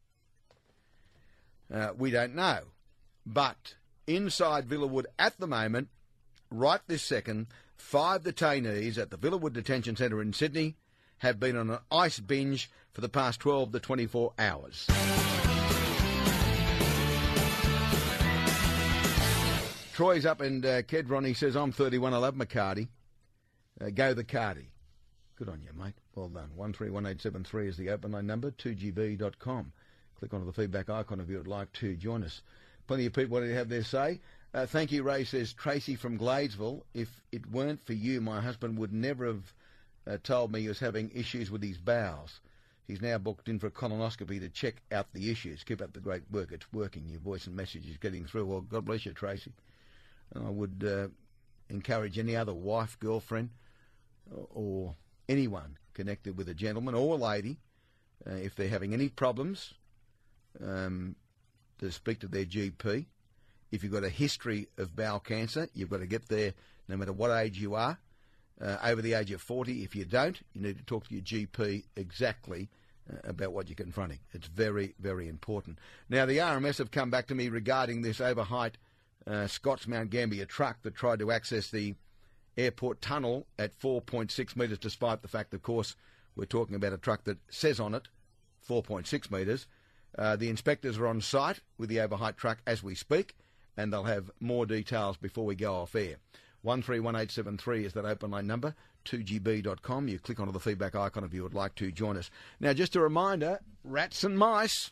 Uh, we don't know. But inside Villawood at the moment, right this second, five detainees at the Villawood Detention Centre in Sydney have been on an ice binge for the past twelve to twenty-four hours. Troy's up in uh, Kedron. He says, I'm thirty-one. I love McCarty. Uh, go the Cardi. Good on you, mate. Well done. one three one eight seven three is the open line number, two G B dot com. Click onto the feedback icon if you would like to join us. Plenty of people wanting to have their say. Uh, thank you, Ray, says Tracy from Gladesville. If it weren't for you, my husband would never have uh, told me he was having issues with his bowels. He's now booked in for a colonoscopy to check out the issues. Keep up the great work. It's working. Your voice and message is getting through. Well, God bless you, Tracy. And I would uh, encourage any other wife, girlfriend, or, or anyone connected with a gentleman or a lady, uh, if they're having any problems, um, to speak to their G P. If you've got a history of bowel cancer, you've got to get there no matter what age you are. Uh, over the age of forty, if you don't, you need to talk to your G P exactly uh, about what you're confronting. It's very, very important. Now, the R M S have come back to me regarding this overheight uh, Scots Mount Gambier truck that tried to access the airport tunnel at four point six metres, despite the fact, of course, we're talking about a truck that says on it four point six metres. Uh, the inspectors are on site with the overheight truck as we speak, and they'll have more details before we go off air. one three one eight seven three is that open line number, two G B dot com. You click onto the feedback icon if you would like to join us. Now, just a reminder, rats and mice,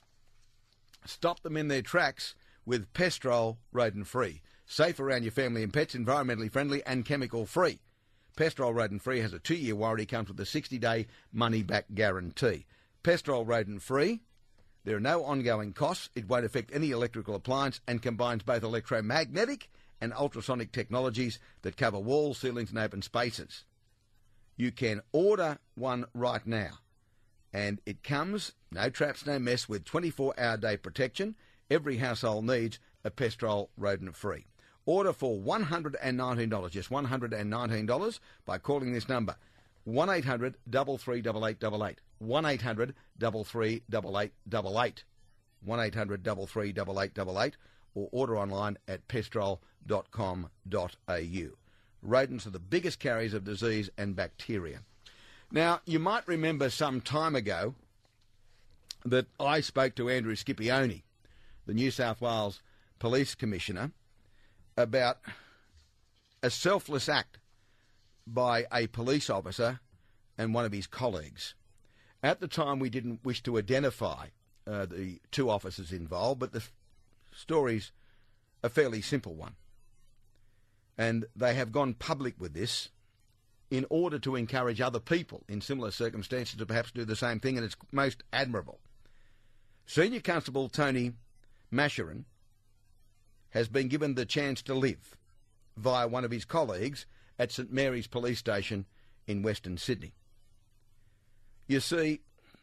stop them in their tracks with Pestrol rodent-free. Safe around your family and pets, environmentally friendly and chemical-free. Pestrol rodent-free has a two-year warranty, comes with a sixty-day money-back guarantee. Pestrol rodent-free, there are no ongoing costs. It won't affect any electrical appliance and combines both electromagnetic and ultrasonic technologies that cover walls, ceilings and open spaces. You can order one right now, and it comes, no traps, no mess, with twenty-four hour day protection. Every household needs a Pestrol rodent-free. Order for one hundred nineteen dollars, just one hundred nineteen dollars, by calling this number, one eight hundred, three three eight eight eight eight, one eight hundred, three three eight eight eight eight, one eight hundred, three three eight eight eight eight, or order online at pestrol dot com dot a u. Rodents are the biggest carriers of disease and bacteria. Now, you might remember some time ago that I spoke to Andrew Scipione, the New South Wales Police Commissioner, about a selfless act by a police officer and one of his colleagues. At the time, we didn't wish to identify uh, the two officers involved, but the story's a fairly simple one. And they have gone public with this in order to encourage other people in similar circumstances to perhaps do the same thing, and it's most admirable. Senior Constable Tony Masherin has been given the chance to live via one of his colleagues at St Mary's Police Station in Western Sydney. You see,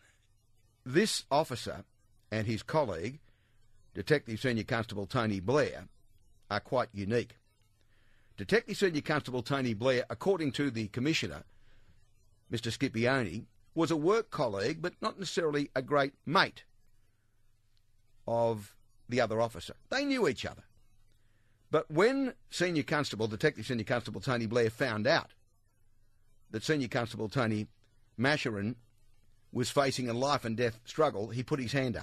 this officer and his colleague, Detective Senior Constable Tony Blair, are quite unique. Detective Senior Constable Tony Blair, according to the Commissioner, Mister Scipione, was a work colleague but not necessarily a great mate of the other officer. They knew each other. But when Senior Constable, Detective Senior Constable Tony Blair found out that Senior Constable Tony Masherin was facing a life and death struggle, he put his hand up.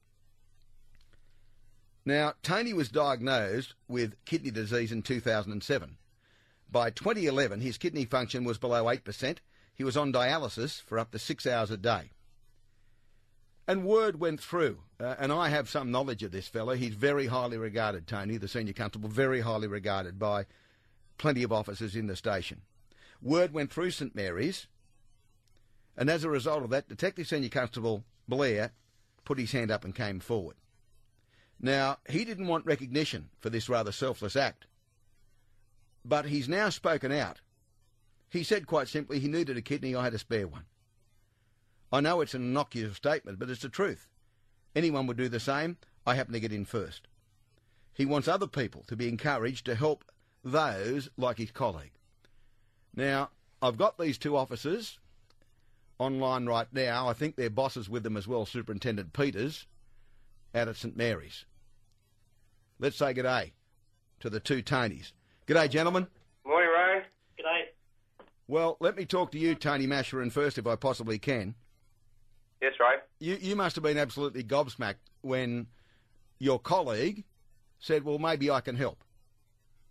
Now, Tony was diagnosed with kidney disease in two thousand seven. By twenty eleven, his kidney function was below eight percent. He was on dialysis for up to six hours a day. And word went through, uh, and I have some knowledge of this fella. He's very highly regarded, Tony, the Senior Constable, very highly regarded by plenty of officers in the station. Word went through St Mary's, and as a result of that, Detective Senior Constable Blair put his hand up and came forward. Now, he didn't want recognition for this rather selfless act, but he's now spoken out. He said quite simply, he needed a kidney, I had a spare one. I know it's an innocuous statement, but it's the truth. Anyone would do the same. I happen to get in first. He wants other people to be encouraged to help those like his colleague. Now, I've got these two officers online right now. I think their boss is with them as well, Superintendent Peters, out at St Mary's. Let's say g'day to the two Tonys. G'day, gentlemen. Morning, Ray. G'day. Well, let me talk to you, Tony Masherin, first, if I possibly can. Yes, Ray. You, you must have been absolutely gobsmacked when your colleague said, well, maybe I can help.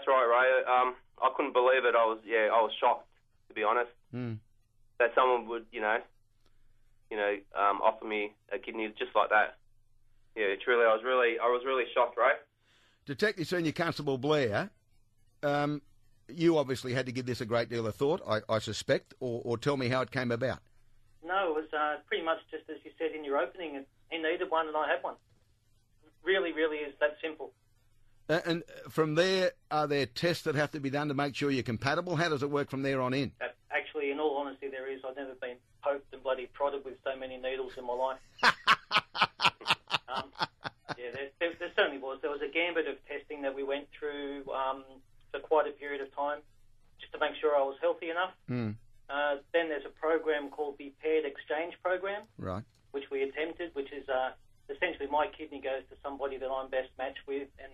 that's right, Ray. Um, I couldn't believe it. I was, yeah, I was shocked, to be honest, Mm. that someone would, you know, you know, um, offer me a kidney just like that. Yeah, truly, I was really, I was really shocked, Ray. Detective Senior Constable Blair, um, you obviously had to give this a great deal of thought, I, I suspect, or, or tell me how it came about. No, it was uh, pretty much just as you said in your opening. He needed one and I had one. Really, really is that simple. Uh, and from there, are there tests that have to be done to make sure you're compatible? How does it work from there on in? Uh, actually, in all honesty, there is. I've never been poked and bloody prodded with so many needles in my life. um, yeah, there, there, there certainly was. There was a gambit of testing that we went through um, for quite a period of time, just to make sure I was healthy enough. Mm. Uh, then there's a program called the Paired Exchange Program, Right. which we attempted, which is uh, essentially my kidney goes to somebody that I'm best matched with, and